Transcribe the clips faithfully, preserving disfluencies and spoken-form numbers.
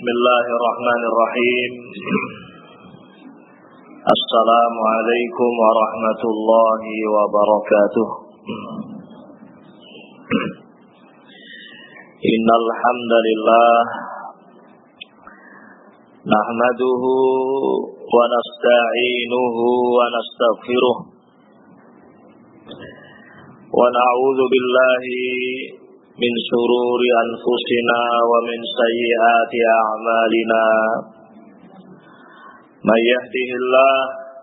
Bismillahirrahmanirrahim. Assalamualaikum warahmatullahi wabarakatuh. Innal hamdalillah nahmaduhu wa nasta'inuhu wa nastaghfiruh wa na'udzu billahi min syururi anfusina wa min sayyiati a'malina. May yahdihillah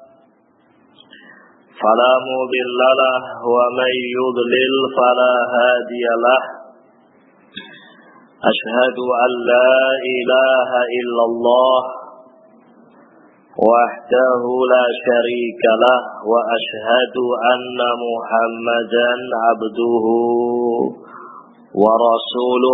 fala mudilla lahu wa may yudlil fala hadiyalah. Ashhadu an la ilaha illallah wahdahu la syarika lah wa ashhadu anna Muhammadan abduhu wa rasuluh.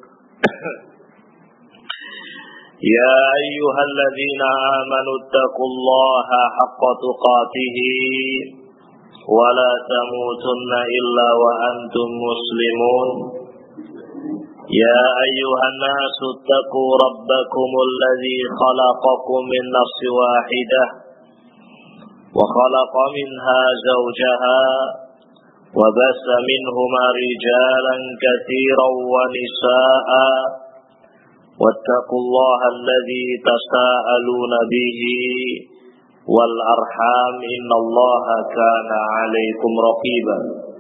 Ya ayyuhalladzina amanu taqullaha haqqa tuqatih wa la tamutunna illa wa antum muslimun. Ya ayyuhan nasu taqu rabbakumul ladzi khalaqakum min nafsin wahidah wa khalaqa minha zawjaha وبث منهما رجالا كثيرا ونساء واتقوا الله الذي تساءلون به والأرحام إن الله كان عليكم رقيبا.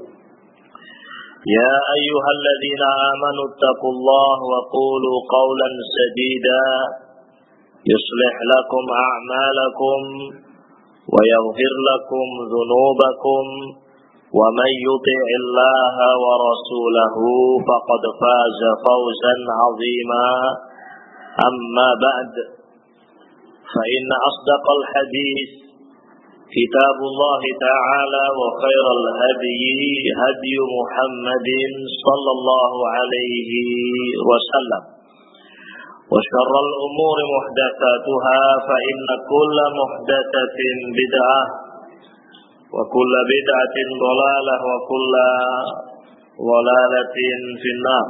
يا أيها الذين آمنوا اتقوا الله وقولوا قولا سديدا يصلح لكم أعمالكم ويغفر لكم ذنوبكم ومن يطع الله ورسوله فقد فاز فوزا عظيما. أما بعد فإن أصدق الحديث كتاب الله تعالى وخير الهدي هدي محمد صلى الله عليه وسلم وشر الأمور محدثاتها فإن كل محدثة بدعة wa kullu bid'atin dhalalah wa kullu dhalalatin finnar.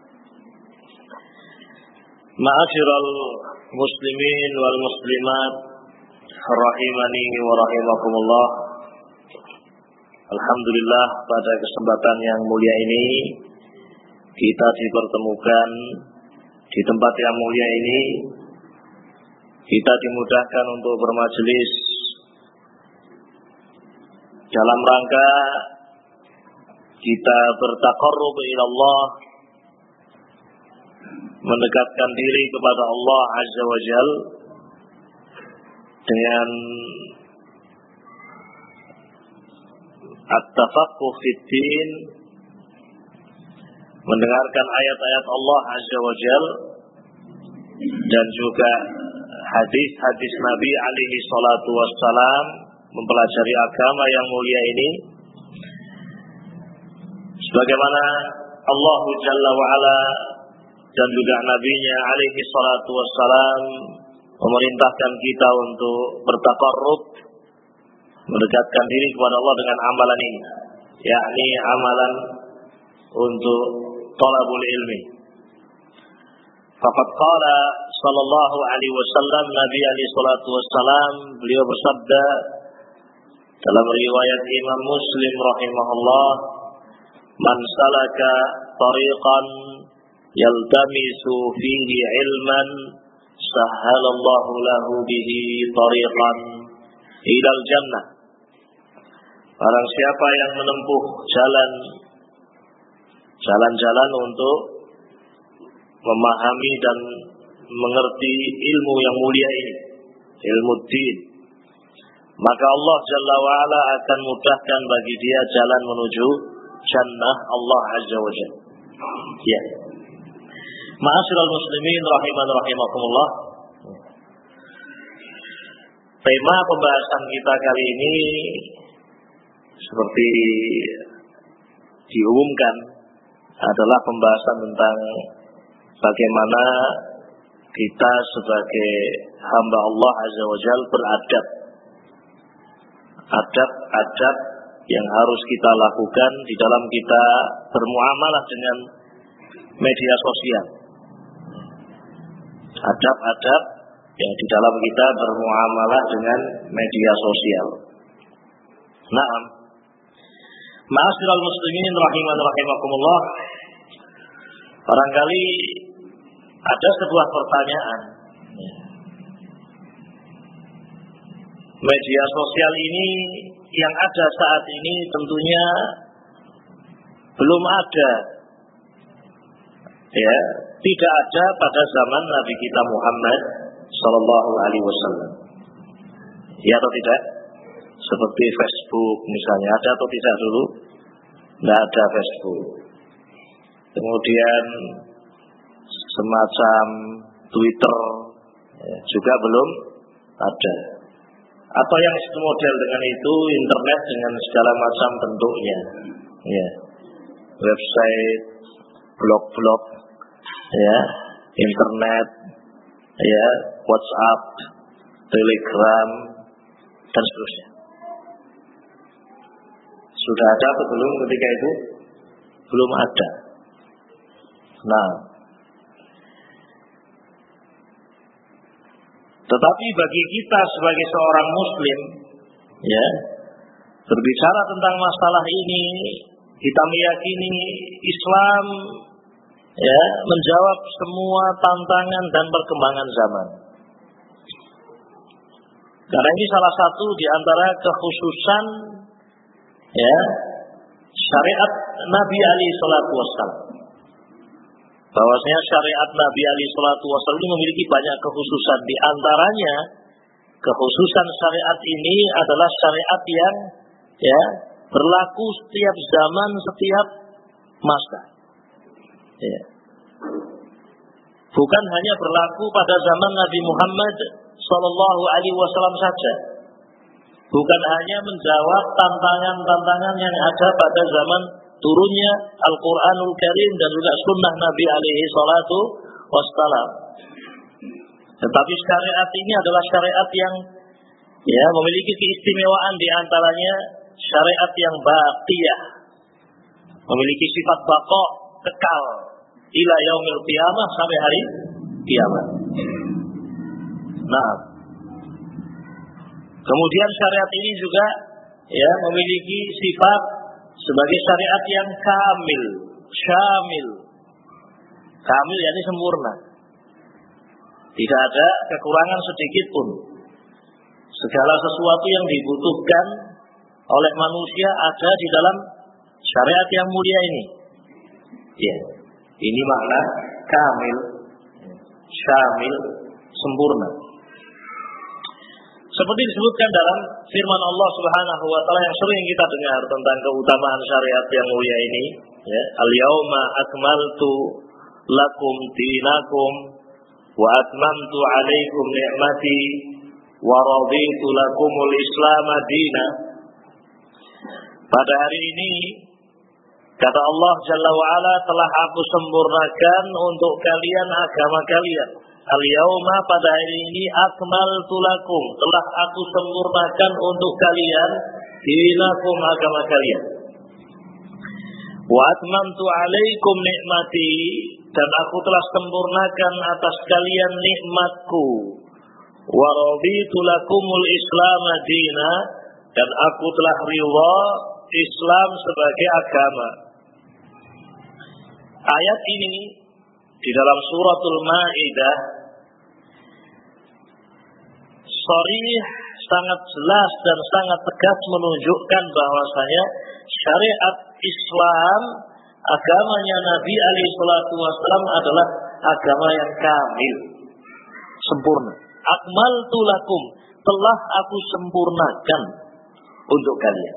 Ma'asyiral muslimin wal muslimat rahimani wa rahimakumullah. Alhamdulillah, pada kesempatan yang mulia ini kita dipertemukan di tempat yang mulia ini. Kita dimudahkan untuk bermajelis dalam rangka kita bertaqarrub ila Allah, mendekatkan diri kepada Allah Azza wa Jal dengan at-tafaqquh fid-din, mendengarkan ayat-ayat Allah Azza wa Jal dan juga hadis-hadis Nabi alaihi salatu wassalam, mempelajari agama yang mulia ini sebagaimana Allah Jalla wa'ala dan juga Nabi-Nya alaihi salatu wassalam memerintahkan kita untuk bertaqarrub, mendekatkan diri kepada Allah dengan amalan ini, yakni amalan untuk talabul ilmi. Faqad qala sallallahu alaihi wasallam, Nabi alaihi salatu wassalam beliau bersabda dalam riwayat Imam Muslim rahimahullah, man salaka tariqan yaltamisu fihi ilman sahhalallahu lahu bihi tariqan ilal jannah. Barang siapa yang menempuh jalan jalan-jalan untuk memahami dan mengerti ilmu yang mulia ini, ilmu din, maka Allah Jalla wa'ala akan mudahkan bagi dia jalan menuju jannah Allah Azza wa Jalla. Ya. Ma'asyiral muslimin rahiman rahimakumullah. Tema pembahasan kita kali ini seperti diumumkan adalah pembahasan tentang bagaimana kita sebagai hamba Allah Azza wa Jalla beradab. Adab-adab yang harus kita lakukan di dalam kita bermuamalah dengan media sosial. adab-adab ya di dalam kita bermuamalah dengan media sosial. Naam. Ma'asyiral muslimin rahiman rahimakumullah. Barangkali ada sebuah pertanyaan. Media sosial ini yang ada saat ini tentunya belum ada, ya, tidak ada pada zaman Nabi kita Muhammad Sallallahu Alaihi Wasallam. Ya atau tidak? Seperti Facebook misalnya, ada atau tidak dulu? Tidak ada Facebook. Kemudian semacam Twitter ya, juga belum ada. Atau yang semodel dengan itu, internet dengan segala macam bentuknya, ya, website, blog-blog, ya, internet, ya, WhatsApp, Telegram, dan seterusnya. Sudah ada atau belum ketika itu? Belum ada. Nah, tetapi bagi kita sebagai seorang muslim, ya, berbicara tentang masalah ini, kita meyakini Islam ya menjawab semua tantangan dan perkembangan zaman. Karena ini salah satu di antara kekhususan ya syariat Nabi alaihi salatu wassalam. Bahwasanya syariat Nabi alaihi salatu wassalam ini memiliki banyak kekhususan. Di antaranya kekhususan syariat ini adalah syariat yang ya berlaku setiap zaman, setiap masa. Ya. Bukan hanya berlaku pada zaman Nabi Muhammad Sallallahu Alaihi Wasallam saja. Bukan hanya menjawab tantangan-tantangan yang ada pada zaman turunnya Al-Quranul Karim dan juga sunnah Nabi alaihi salatu wassalam. Tetapi syariat ini adalah syariat yang ya memiliki keistimewaan, di antaranya syariat yang baqiyah, memiliki sifat baqa, kekal ila yaumil qiyamah, sampai hari kiamat. Nah, kemudian syariat ini juga ya memiliki sifat sebagai syariat yang kamil, syamil. Kamil yakni sempurna. Tidak ada kekurangan sedikit pun. Segala sesuatu yang dibutuhkan oleh manusia ada di dalam syariat yang mulia ini. Ya, ini makna kamil, syamil, sempurna. Seperti disebutkan dalam firman Allah Subhanahu wa taala yang sering kita dengar tentang keutamaan syariat yang mulia ini, ya, al-yauma akmaltu lakum dinakum wa atmamtu alaikum ni'mati wa raditu lakumul islam dina. Pada hari ini kata Allah Jalla wa Ala, telah aku sempurnakan untuk kalian agama kalian. Al-yauma, pada hari ini, akmaltu lakum, telah aku sempurnakan untuk kalian dinakum, agama kalian. Wa atmamtu alaikum nikmati, dan aku telah sempurnakan atas kalian nikmatku. Wa raditu lakumul islam dina, dan aku telah ridha Islam sebagai agama. Ayat ini di dalam suratul Maidah sharih sangat jelas dan sangat tegas menunjukkan bahwasanya syariat Islam, agamanya Nabi alaihi salatu wasallam, adalah agama yang kamil, sempurna. Akmaltu lakum, telah aku sempurnakan untuk kalian.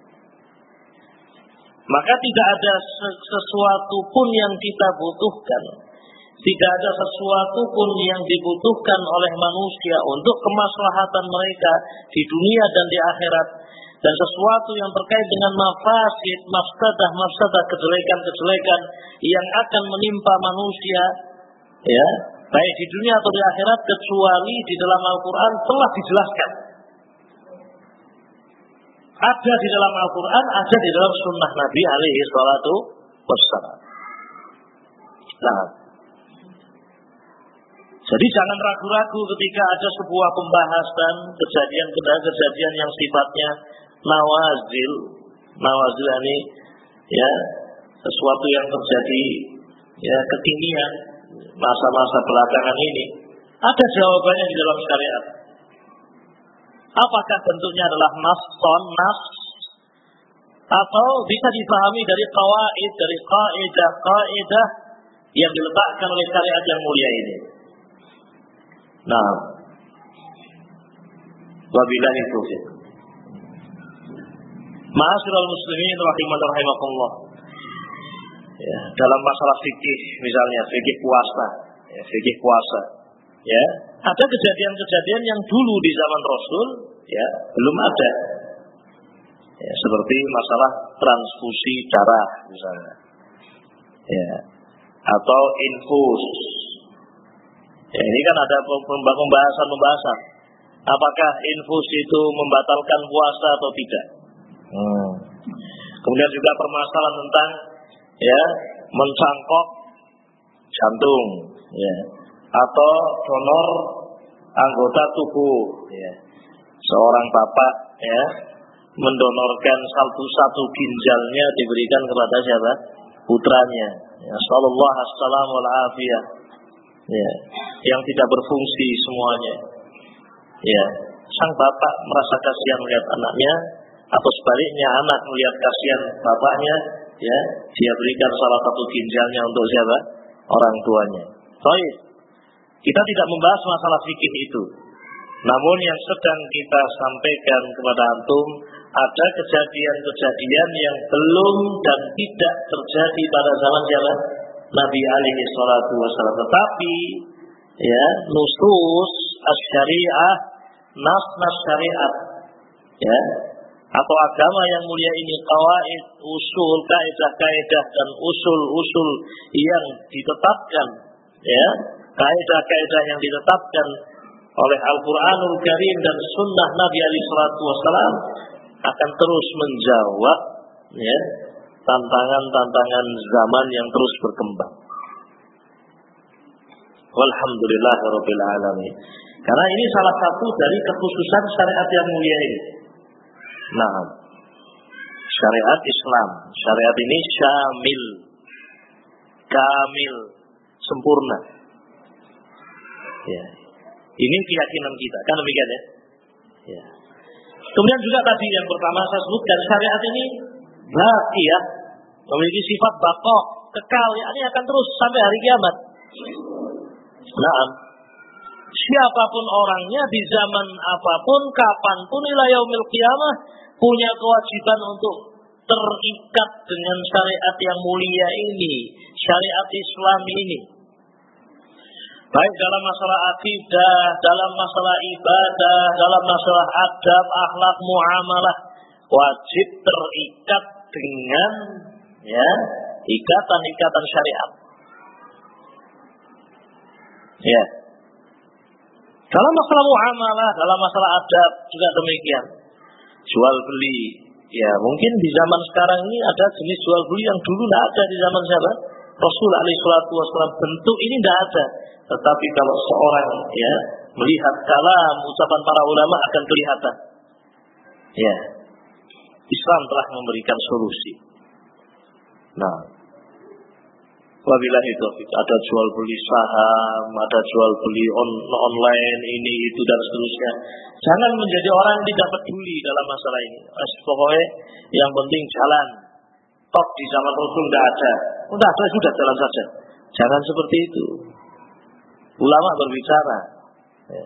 Maka tidak ada sesuatu pun yang kita butuhkan, tidak ada sesuatu pun yang dibutuhkan oleh manusia untuk kemaslahatan mereka di dunia dan di akhirat, dan sesuatu yang terkait dengan mafasid, mafsadah, mafsadah, kejelekan-kejelekan yang akan menimpa manusia, ya, baik di dunia atau di akhirat, kecuali di dalam Al-Quran telah dijelaskan. Ada di dalam Al-Quran, ada di dalam sunnah Nabi alaihi salatu wassalam. Nah, Jadi jangan ragu-ragu ketika ada sebuah pembahasan kejadian-kejadian yang sifatnya nawazil, nawazil ini ya sesuatu yang terjadi ya kekinian masa-masa belakangan ini. Ada jawabannya di dalam syariat. Apakah bentuknya adalah nas-son, nas, atau bisa dipahami dari qawaid, dari kaidah-kaidah yang diletakkan oleh syariat yang mulia ini. Nah, wabillahi taufiq. Ma'asyiral muslimin rahiman rahimakumullah. Ya, dalam masalah fikih misalnya fikih puasa, ya, fikih puasa, ya, ada kejadian-kejadian yang dulu di zaman Rasul, ya, belum ada. Ya, seperti masalah transfusi darah misalnya. Ya, atau infus. Ya, ini kan ada pembahasan-pembahasan. Apakah infus itu membatalkan puasa atau tidak? Hmm. Kemudian juga permasalahan tentang ya mencangkok jantung, ya, atau donor anggota tubuh. Ya. Seorang bapak ya mendonorkan satu satu ginjalnya diberikan kepada siapa? Putranya. Ya, sallallahu alaihi wasallam. Ya, yang tidak berfungsi semuanya. Ya, sang bapak merasa kasihan melihat anaknya, atau sebaliknya anak melihat kasihan bapaknya, ya, dia berikan salah satu ginjalnya untuk siapa? Orang tuanya. Baik. Kita tidak membahas masalah fikih itu. Namun yang sedang kita sampaikan kepada antum, ada kejadian-kejadian yang belum dan tidak terjadi pada zaman siapa? Nabi alaihi salatu wasallam. Tetapi ya, nusus asy-syariah, nas-nas syariat, ya, atau agama yang mulia ini, qawaid, usul, kaidah-kaidah dan usul-usul yang ditetapkan, ya, kaidah-kaidah yang ditetapkan oleh Al-Qur'anul Karim dan sunnah Nabi alaihi salatu wasallam akan terus menjawab, ya, tantangan-tantangan zaman yang terus berkembang. Walhamdulillahirabbil alamin. Karena ini salah satu dari kekhususan syariat yang mulia ini. Nah, syariat Islam, syariat ini syamil, kamil, sempurna. Ya. Ini keyakinan kita, kan demikian ya? Ya. Kemudian juga tadi yang pertama saya sebutkan, syariat ini baqi ya, memiliki sifat baqa, kekal, ya, ini akan terus sampai hari kiamat. Nah, siapapun orangnya di zaman apapun, kapanpun ila yaumil qiyamah punya kewajiban untuk terikat dengan syariat yang mulia ini, syariat Islam ini. Baik dalam masalah akidah, dalam masalah ibadah, dalam masalah adab, akhlak, muamalah, wajib terikat dengan ya ikatan-ikatan syariat. Ya. Dalam masalah muamalah, dalam masalah adab juga demikian. Jual beli, ya mungkin di zaman sekarang ini ada jenis jual beli yang dulu tidak ada di zaman siapa? Rasul alaihi salatu wasallam. Bentuk ini tidak ada. Tetapi kalau seorang ya melihat kalam ucapan para ulama akan kelihatan. Ya. Islam telah memberikan solusi. Nah, wabillahi taufiq. Ada jual beli saham, ada jual beli on, online ini itu dan seterusnya. Jangan menjadi orang yang tidak peduli dalam masalah ini. Pokoknya yang penting jalan. Tok di zaman Rasul tidak ada. Tidak ada sudah jalan saja. Jangan seperti itu. Ulama berbicara ya,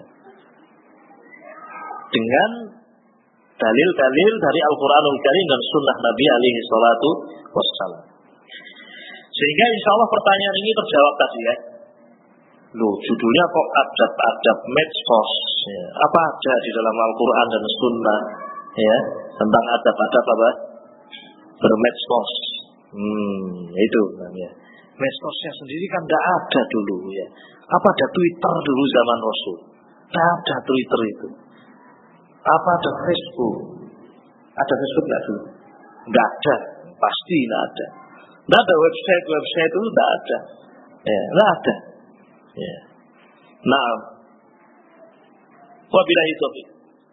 dengan dalil-dalil dari Al-Quranul Karim dan Sunnah Nabi alaihi salatu wassalam. Sehingga insya Allah pertanyaan ini terjawab tadi ya. Loh, judulnya kok adab-adab medsos? Ya, apa ada di dalam Al-Quran dan Sunnah ya tentang adab-adab apa? Bermedsos. Hmm, itu namanya. Medsosnya sendiri kan tidak ada dulu ya. Apa ada Twitter dulu zaman Rasul? Tidak ada Twitter itu. Apa ada Facebook? Ada Facebook nggak dulu? Nggak ada, pasti nggak ada. Nggak ada website website itu nggak ada. Ya, nggak ada. Ya. Nah, wabillahi taufiq.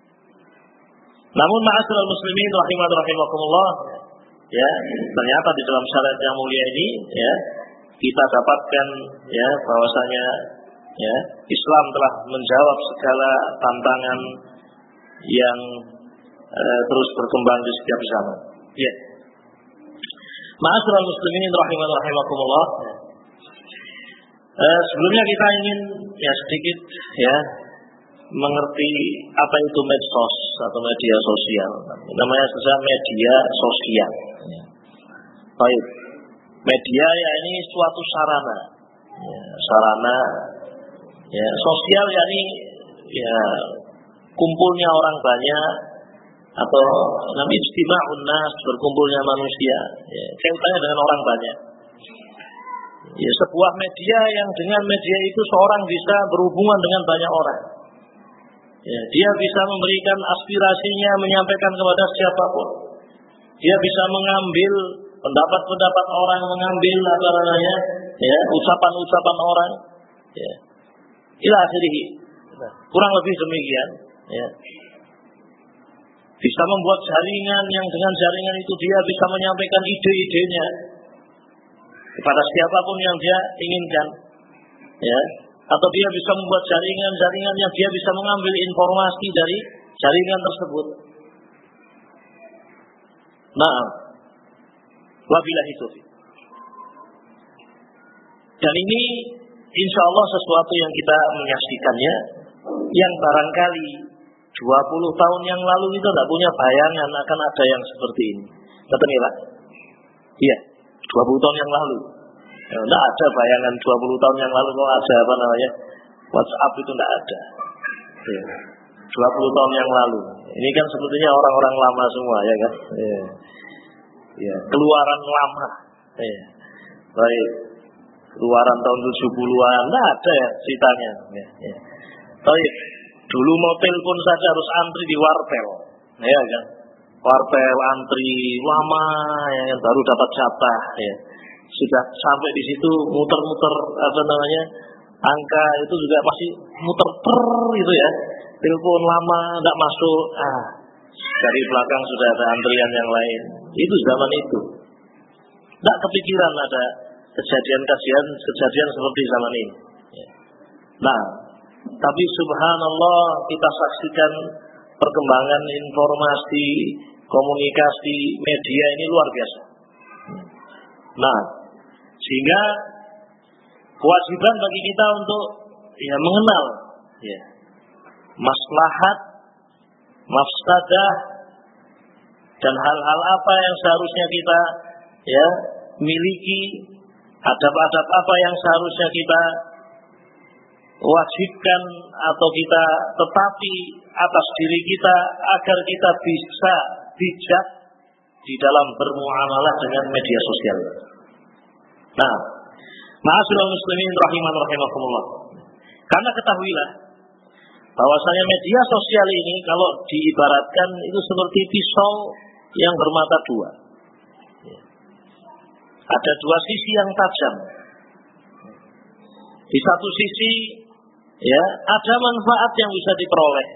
Namun ma'asyiral muslimin rahiman rahimakumullah, ya, ternyata di dalam syariat yang mulia ini, ya, kita dapatkan, ya, bahwasanya, ya, Islam telah menjawab segala tantangan yang eh, terus berkembang di setiap zaman. Ya. Ma'asyiral muslimin rahiman rahimakumullah. Eh, sebelumnya kita ingin ya sedikit ya mengerti apa itu medsos atau media sosial. Namanya saja media sosial. Baik. Media ya ini suatu sarana. Ya, sarana ya sosial ya ini ya kumpulnya orang banyak atau namanya istima'un nas, berkumpulnya manusia. Ya, kaitannya dengan orang banyak. Ya, sebuah media yang dengan media itu seorang bisa berhubungan dengan banyak orang. Ya, dia bisa memberikan aspirasinya, menyampaikan kepada siapapun. Dia bisa mengambil pendapat-pendapat orang, mengambil apa namanya, ya, ucapan-ucapan orang. Ya. Ila akhirih. Kurang lebih demikian. Ya. Bisa membuat jaringan yang dengan jaringan itu dia bisa menyampaikan ide-idenya kepada siapapun yang dia inginkan, ya, atau dia bisa membuat jaringan-jaringan yang dia bisa mengambil informasi dari jaringan tersebut. Nah, wabillahi taufiq. Dan ini insya Allah sesuatu yang kita menyaksikannya, yang barangkali dua puluh tahun yang lalu itu tidak punya bayangan akan ada yang seperti ini. Betul ya, Pak? Iya. dua puluh tahun yang lalu. Ya, tidak ada bayangan dua puluh tahun yang lalu kalau ada apa namanya WhatsApp itu tidak ada. Ya. dua puluh tahun yang lalu. Ini kan sebetulnya orang-orang lama semua ya kan. Ya. Ya. Keluaran lama. Ya. Baik. Keluaran tahun tujuh puluhan tidak ada ya ceritanya. Ya. Ya. Baik. Dulu mau telepon saja harus antri di wartel. Ya kan. Wartel antri lama ya, baru dapat jatah ya. Sudah sampai di situ muter-muter apa namanya angka itu juga masih muter ter gitu ya. Telepon lama tidak masuk. Ah, dari belakang sudah ada antrian yang lain. Itu zaman itu. Tidak kepikiran ada kejadian-kejadian kejadian seperti zaman ini. Nah, tapi subhanallah kita saksikan perkembangan informasi, komunikasi, media ini luar biasa. Nah, sehingga kewajiban bagi kita untuk ya mengenal ya maslahat, mafsadah dan hal-hal apa yang seharusnya kita ya miliki, adab-adab apa yang seharusnya kita wajibkan atau kita tetapi atas diri kita agar kita bisa bijak di dalam bermuamalah dengan media sosial. Nah, ma'asyiral muslimin rahiman rahimakumullah. Karena ketahuilah bahwasanya media sosial ini kalau diibaratkan itu seperti pisau yang bermata dua. Ada dua sisi yang tajam. Di satu sisi ya ada manfaat yang bisa diperoleh.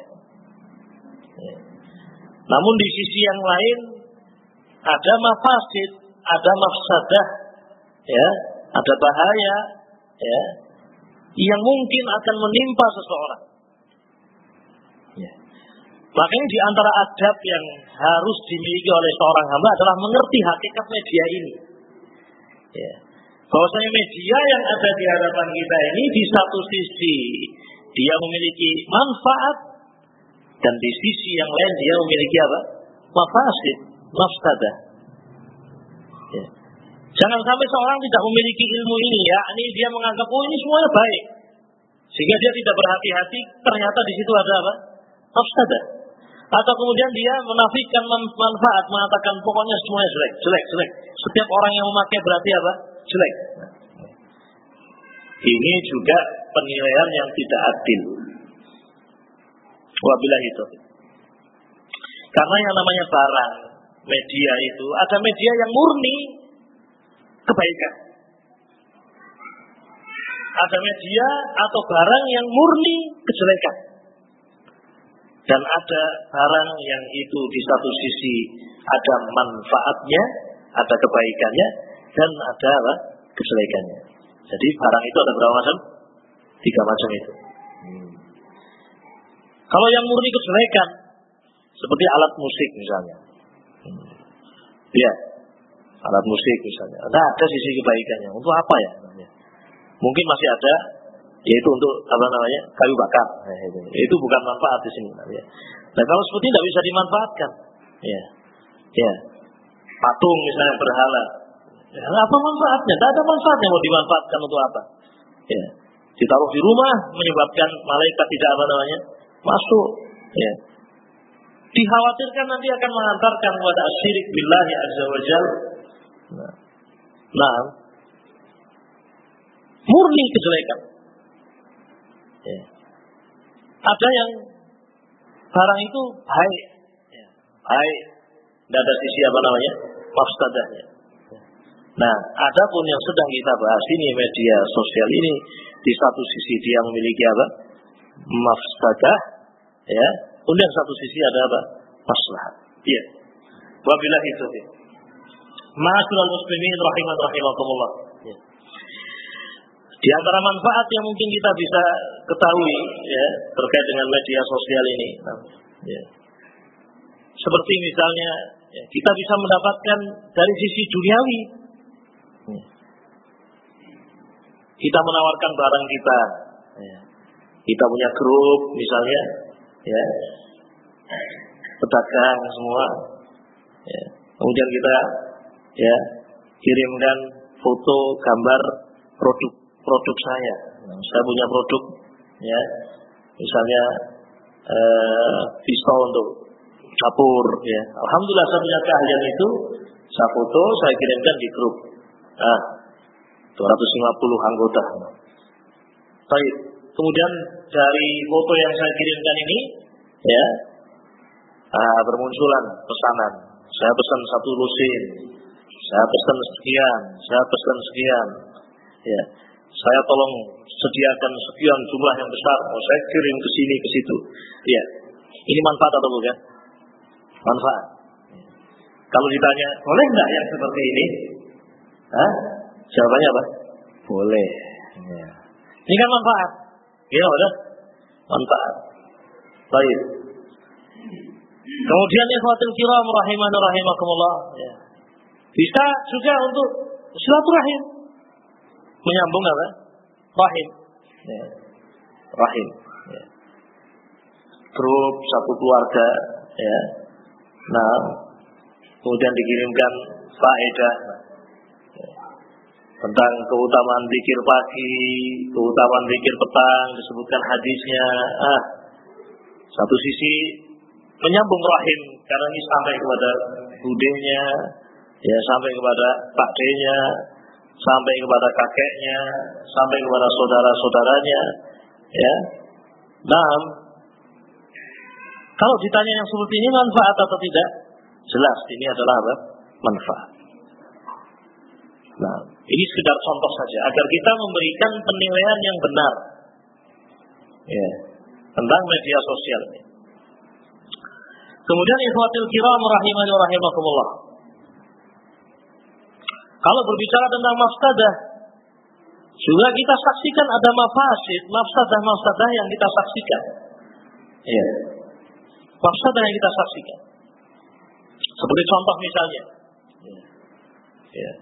Namun di sisi yang lain ada mafasid, ada mafsadah, ya, ada bahaya, ya, yang mungkin akan menimpa seseorang. Ya. Makanya di antara adab yang harus dimiliki oleh seorang hamba adalah mengerti hakikat media ini. Ya. Bahwasanya media yang ada di hadapan kita ini di satu sisi dia memiliki manfaat dan di sisi yang lain dia memiliki apa? Mafasid, mafsadah. Ya. Jangan sampai seorang tidak memiliki ilmu ini ya, ini dia menganggap oh ini semuanya baik, sehingga dia tidak berhati-hati. Ternyata di situ ada apa? Mafsadah. Atau kemudian dia menafikan manfaat, mengatakan pokoknya semuanya jelek, jelek, jelek. Setiap orang yang memakai berarti apa? Jelek. Ini juga penilaian yang tidak adil. Wabillahi taufiq. Karena yang namanya barang media itu ada media yang murni kebaikan. ada media atau barang yang murni kejelekan. Dan ada barang yang itu di satu sisi ada manfaatnya, ada kebaikannya, dan ada apa? Kejelekannya. Jadi barang itu ada berapa macam? Tiga macam itu. Hmm. Kalau yang murni kejelekan, seperti alat musik misalnya. Hmm. Ya, alat musik misalnya. Ada ada sisi kebaikannya. Untuk apa ya? Mungkin masih ada, yaitu untuk apa namanya kayu bakar. Nah, itu. itu bukan manfaat di sini. Ya. Nah kalau seperti tidak bisa dimanfaatkan, ya, ya, patung misalnya berhala, ya, apa manfaatnya? Tidak ada manfaatnya mau dimanfaatkan untuk apa? Ya, ditaruh di rumah menyebabkan malaikat tidak apa namanya masuk. Ya. Dikhawatirkan nanti akan mengantarkan kepada syirik billahi azza wa jalla. Nah, nah murni kejelekan. Ya. Ada yang barang itu baik, ya. baik, tidak ada sisi apa namanya mafsadahnya. Nah, ada pun yang sedang kita bahas ini media sosial ini di satu sisi dia memiliki apa mafsadah, ya. Kemudian satu sisi ada apa maslahat. Iya. Wabillahi taufiq. Ma'asyiral muslimin rahiman rahimakumullah. Ya. Di antara manfaat yang mungkin kita bisa ketahui ya terkait dengan media sosial ini, ya. Seperti misalnya ya, kita bisa mendapatkan dari sisi duniawi, ya. Kita menawarkan barang kita, ya. Kita punya grup misalnya, ya, pedagang semua, ya. Kemudian kita ya kirimkan foto, gambar produk produk saya. Saya punya produk, ya, misalnya eh, pisau untuk dapur, ya. Alhamdulillah saya punya keahlian itu, saya foto, saya kirimkan di grup. Nah, dua ratus lima puluh anggota. Baik. Kemudian dari foto yang saya kirimkan ini, ya, ah, bermunculan pesanan. Saya pesan satu lusin, saya pesan sekian, saya pesan sekian, ya. Saya tolong sediakan sekian jumlah yang besar, oh, saya kirim ke sini ke situ. Ya, ini manfaat atau bukan? Manfaat. Kalau ditanya, boleh nggak yang seperti ini? Hah? Jawabannya apa? Boleh. Ya. Ini kan manfaat. Ya, udah manfaat. Baik. Kemudian ikhwatul kiram rahimani rahimakumullah. Ya. Bisa juga untuk silaturahim. Menyambung apa? Rahim. Ya. Rahim. Ya. Grup satu keluarga, ya. Nah, kemudian dikirimkan faedah ya. Tentang keutamaan zikir pagi, keutamaan zikir petang, disebutkan hadisnya. Ah, satu sisi menyambung rahim karena ini sampai kepada budenya, ya, sampai kepada Pak D-nya, sampai kepada kakeknya, sampai kepada saudara-saudaranya, ya. Nah, kalau ditanya yang seperti ini manfaat atau tidak, jelas ini adalah apa? Manfaat. Nah, ini sekedar contoh saja agar kita memberikan penilaian yang benar, ya, tentang media sosial ini. Kemudian ikhwatul kiram rahimani rahimakumullah. Kalau berbicara tentang mafsadah, juga kita saksikan ada mafasid, mafsadah-mafsadah yang kita saksikan. Iya. Mafsadah yang kita saksikan. Seperti contoh misalnya. Iya.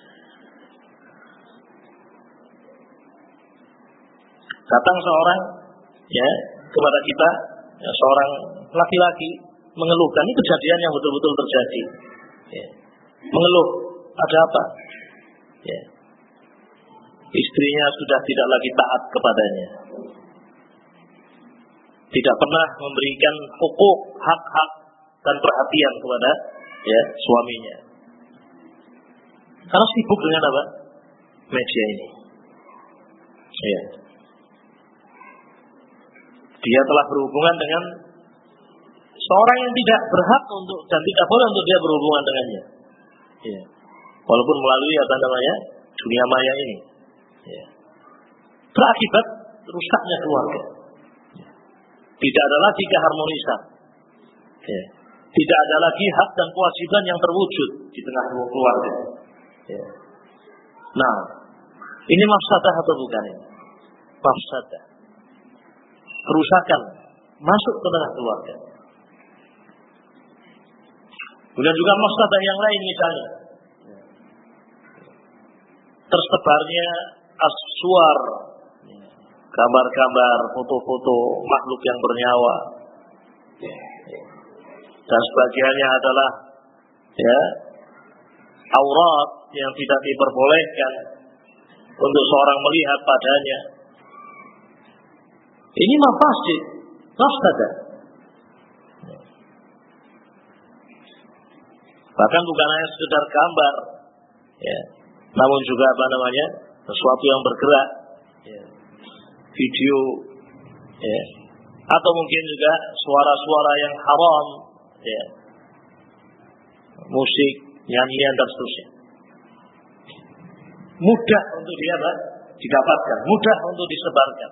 Datang seorang ya kepada kita, ya, seorang laki-laki mengeluhkan, ini kejadian yang betul-betul terjadi. Ya. Mengeluh, ada apa? Ya. Istrinya sudah tidak lagi taat kepadanya, tidak pernah memberikan hukuk, hak-hak dan perhatian kepada ya suaminya. Karena sibuk dengan apa? Media ini. Ya. Dia telah berhubungan dengan seorang yang tidak berhak untuk dan tidak boleh untuk dia berhubungan dengannya. Ya. Walaupun melalui apa namanya dunia maya ini. Ya. berakibat rusaknya keluarga. Tidak ada lagi keharmonisan. Ya. Tidak ada lagi hak dan kewajiban yang terwujud di tengah keluarga. Ya. Nah, ini mafsadah atau bukan ini? Mafsadah. Kerusakan masuk ke tengah keluarga. Kemudian juga mafsadah yang lain misalnya. Tersebarnya aswar, gambar-gambar, foto-foto makhluk yang bernyawa. Dan sebagiannya adalah ya aurat yang tidak diperbolehkan untuk seorang melihat padanya. Ini mafasid, mafsadah. Bahkan bukan hanya sekedar gambar, ya, namun juga apa namanya sesuatu yang bergerak, ya, video, ya, atau mungkin juga suara-suara yang haram, ya, musik, nyanyian dan seterusnya. Mudah untuk dia apa? Didapatkan, mudah untuk disebarkan.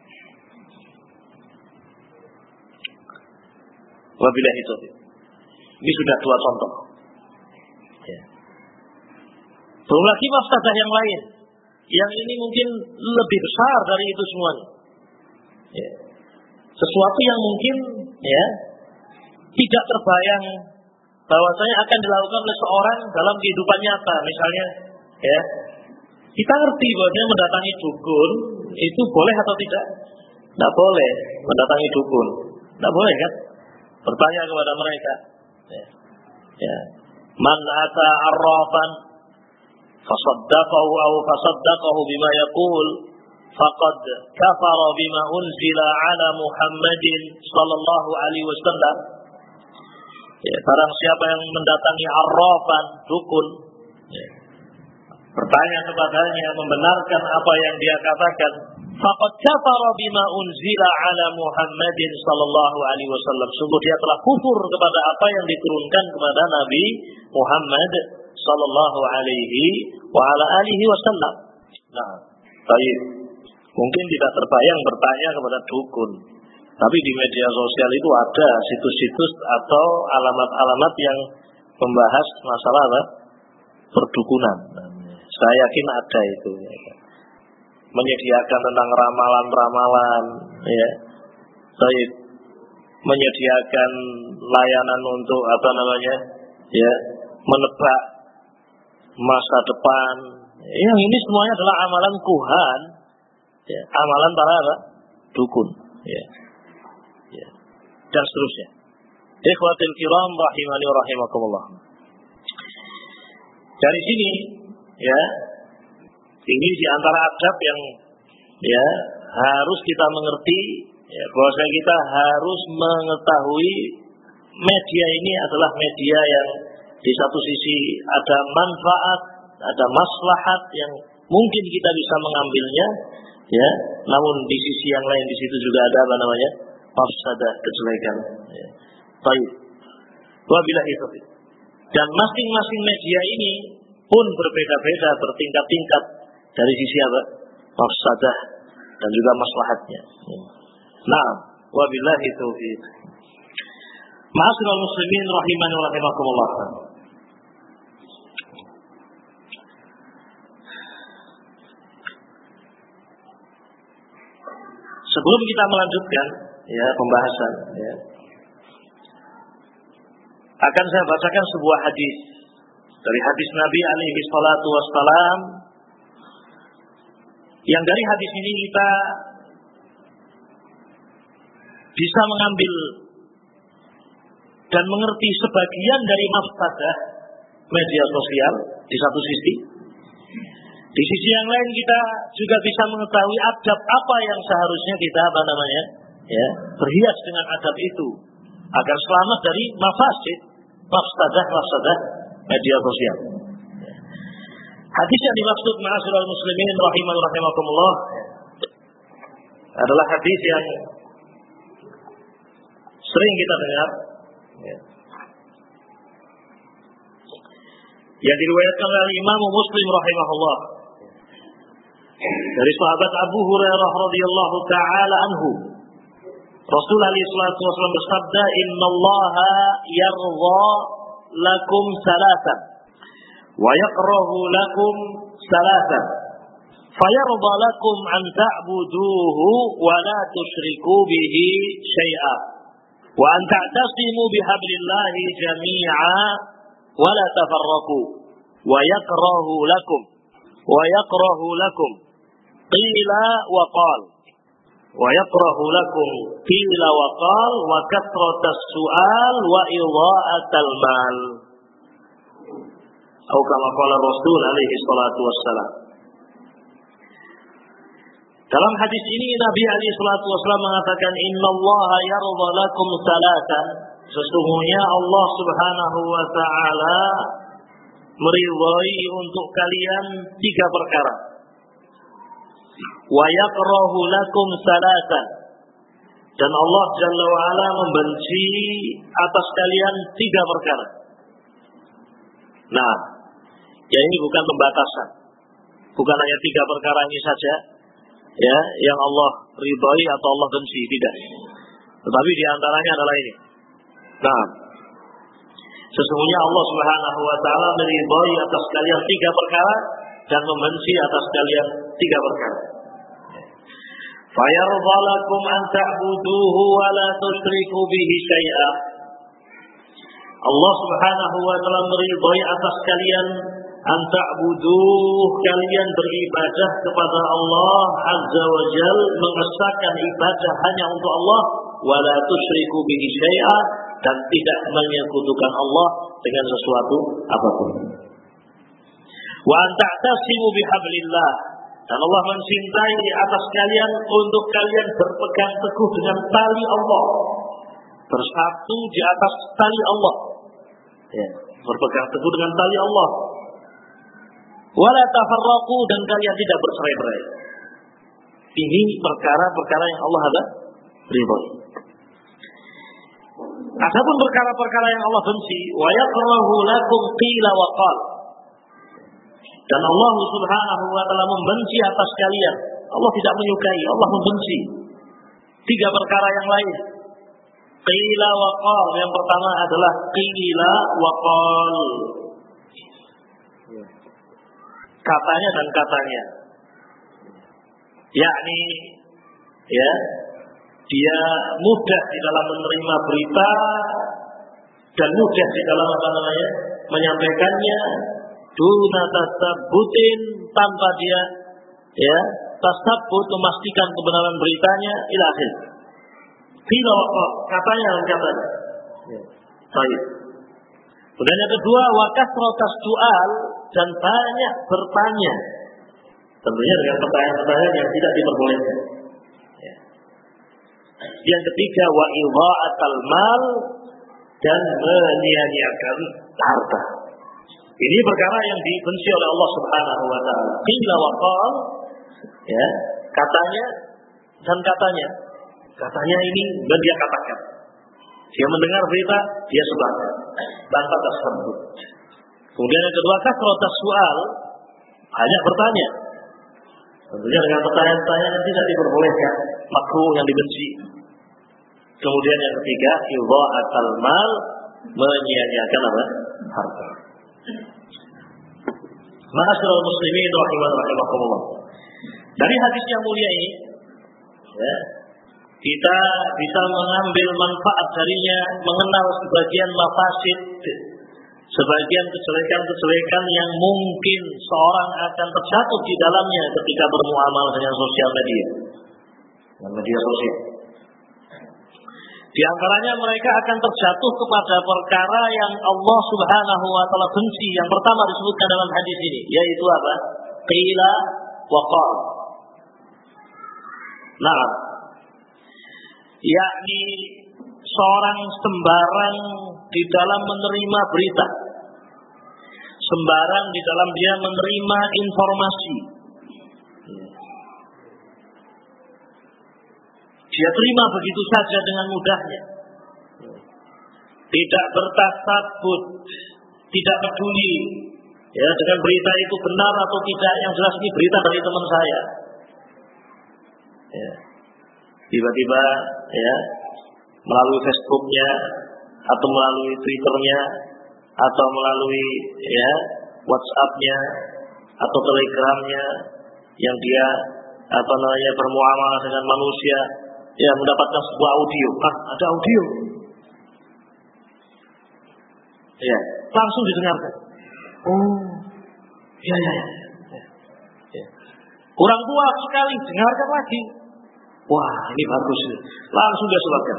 Wabillahi taufiq. Ini sudah dua contoh. Ya. Belum lagi mafsadah yang lain, yang ini mungkin lebih besar dari itu semuanya. Ya. Sesuatu yang mungkin ya tidak terbayang bahwasanya akan dilakukan oleh seorang dalam kehidupan nyata. Misalnya, ya, kita ngerti bahwa mendatangi dukun itu boleh atau tidak? Tidak boleh mendatangi dukun, tidak boleh kan? Bertanya kepada mereka, ya, ya. Man ata arrafan fasaddaqahu aw fasaddaqahu bima yaqul faqad kafara bima unzila ala Muhammadin sallallahu alaihi wasallam. Ya, barang siapa yang mendatangi arrafan, dukun, ya, bertanya kepadanya, membenarkan apa yang dia katakan, faqad kafara bima unzila ala Muhammadin sallallahu alaihi wasallam. Sungguh dia telah kufur kepada apa yang diturunkan kepada Nabi Muhammad sallallahu alaihi wa ala alihi wasallam. Nah, baik. Mungkin tidak terbayang bertanya kepada dukun. Tapi di media sosial itu ada situs-situs atau alamat-alamat yang membahas masalah apa? Perdukunan. Saya yakin ada itu. Menyediakan tentang ramalan-ramalan, ya, baik, menyediakan layanan untuk apa namanya, ya, menebak masa depan. Yang ini semuanya adalah amalan kuhan, ya, amalan para apa? Dukun, ya, ya, dan seterusnya. Ikhwatul kiram rahimani wa rahimakumullah. Dari sini, ya, ini di antara adab yang ya harus kita mengerti, ya, bahwa kita harus mengetahui media ini adalah media yang di satu sisi ada manfaat, ada maslahat yang mungkin kita bisa mengambilnya, ya, namun di sisi yang lain di situ juga ada apa namanya mafsadah, kejelekan. Ya. Baik. Wabillahi taufiq. Dan masing-masing media ini pun berbeda-beda, bertingkat-tingkat dari sisi apa? Mafsadah dan juga maslahatnya. Nah, wabillahi taufiq. Ma'asyiral muslimin rahimani wa rahimakumullah. Sebelum kita melanjutkan ya pembahasan, ya, akan saya bacakan sebuah hadis dari hadis Nabi alaihi salatu wassalam, yang dari hadis ini kita bisa mengambil dan mengerti sebagian dari mafsadah media sosial di satu sisi. Di sisi yang lain kita juga bisa mengetahui adab apa yang seharusnya kita apa namanya, ya, berhias dengan adab itu agar selamat dari mafasid, mafsadah, mafsadah media sosial. Hadis yang dimaksud ma'asyiral muslimin rahiman rahimakumullah adalah hadis yang sering kita dengar, ya, yang diriwayatkan oleh Imam Muslim rahimahullah Dari sahabat Abu Hurairah radhiyallahu taala anhu, Rasul alaihi salatu wasallam bersabda, "Innallaha yardha lakum salatan wa yakrahu lakum salatan. Fayarda lakum an ta'buduhu wa la tusyriku bihi syai'a wa an ta'tasimu bihablillahi jami'a wa la tafarraqu wa yakrahu lakum wa yakrahu lakum qila wa qal wa yakrahu lakum qila wa qal wa kathratas su'al wa idha'atal mal." Atau kama qala Rasul alaihi salatu wassalam. Dalam hadis ini Nabi alaihi salatu wassalam mengatakan, "Innallaha yardha lakum salatan." Sesungguhnya Allah Subhanahu wa taala meridhai untuk kalian tiga perkara. Wa yakrahu lakum salatan. Dan Allah Jalla wa ala membenci atas kalian tiga perkara. Nah, ya ini bukan pembatasan. Bukan hanya tiga perkara ini saja ya yang Allah ridhai atau Allah benci, tidak. Tetapi di antaranya adalah ini. Nah, sesungguhnya Allah Subhanahu wa taala meridhai atas kalian tiga perkara dan membenci atas kalian tiga perkara. Fayardha lakum an ta'buduhu wa la tusyriku bihi syai'a. Allah Subhanahu wa taala meridhai atas kalian an ta'buduh, kalian beribadah kepada Allah Azza wa Jal, mengesahkan ibadah hanya untuk Allah, wa la tusyriku bihi syai'a, dan tidak menyekutukan Allah dengan sesuatu apapun. Wa an ta'tasimu bihablillah, dan Allah mencintai di atas kalian untuk kalian berpegang teguh dengan tali Allah, bersatu di atas tali Allah, ya, berpegang teguh dengan tali Allah. Wala tafarraqu, dan kalian tidak bercerai-berai. Ini perkara-perkara yang Allah ada ridhai. Adapun perkara-perkara yang Allah benci, wa yakrahu lakum qila wa qal, dan Allah Subhanahu wa taala membenci atas kalian. Allah tidak menyukai, Allah membenci tiga perkara yang lain. Qila wa qal, yang pertama adalah qila wa qal, katanya dan katanya, yakni ya dia mudah di dalam menerima berita dan mudah di dalam apa namanya menyampaikannya, duna tasabbutin, tanpa dia ya tasabbut memastikan kebenaran beritanya, ila akhir. Qila wa qal, katanya dan katanya. Baik. Kemudian yang kedua, wa kasratas su'al, dan banyak bertanya. Tentunya dengan pertanyaan-pertanyaan yang tidak diperbolehkan. Ya. Yang ketiga, wa idha'atal mal, dan menyia-nyiakan harta. Ini perkara yang dibenci oleh Allah Subhanahu wa taala. Qila wa qal, ya, katanya dan katanya. Katanya ini dan dia katakan. Dia mendengar berita, dia sebarkan tanpa tersebut. Kemudian yang kedua, kasratas su'al, banyak bertanya. Tentunya dengan pertanyaan-pertanyaan yang tidak diperbolehkan, makruh, yang dibenci. Kemudian yang ketiga, idha'atal mal, menyia-nyiakan apa? Harta. Ma'asyiral muslimin rahiman rahimakumullah. Dari hadis yang mulia ini, ya, kita bisa mengambil manfaat darinya, mengenal sebagian mafasid, sebagian kejelekan-kejelekan yang mungkin seorang akan terjatuh di dalamnya ketika bermuamalah dengan sosial media, dengan media sosial. Di antaranya mereka akan terjatuh kepada perkara yang Allah Subhanahu wa taala benci. Yang pertama disebutkan dalam hadis ini, yaitu apa? Qila wa qal. Nah, yakni seorang sembarang di dalam menerima berita, sembarang di dalam dia menerima informasi, dia terima begitu saja dengan mudahnya, tidak bertasabbut, tidak peduli ya dengan berita itu benar atau tidak, yang jelas ini berita dari teman saya. ya, tiba-tiba ya melalui Facebooknya atau melalui Twitternya atau melalui ya WhatsAppnya atau Telegramnya yang dia apa namanya bermuamalah dengan manusia, ya mendapatkan sebuah audio, ah ada audio, ya langsung didengarkan. Oh, ya ya ya. ya. ya. Orang tua sekali dengarkan lagi. Wah ini bagus, langsung dia sebarkan.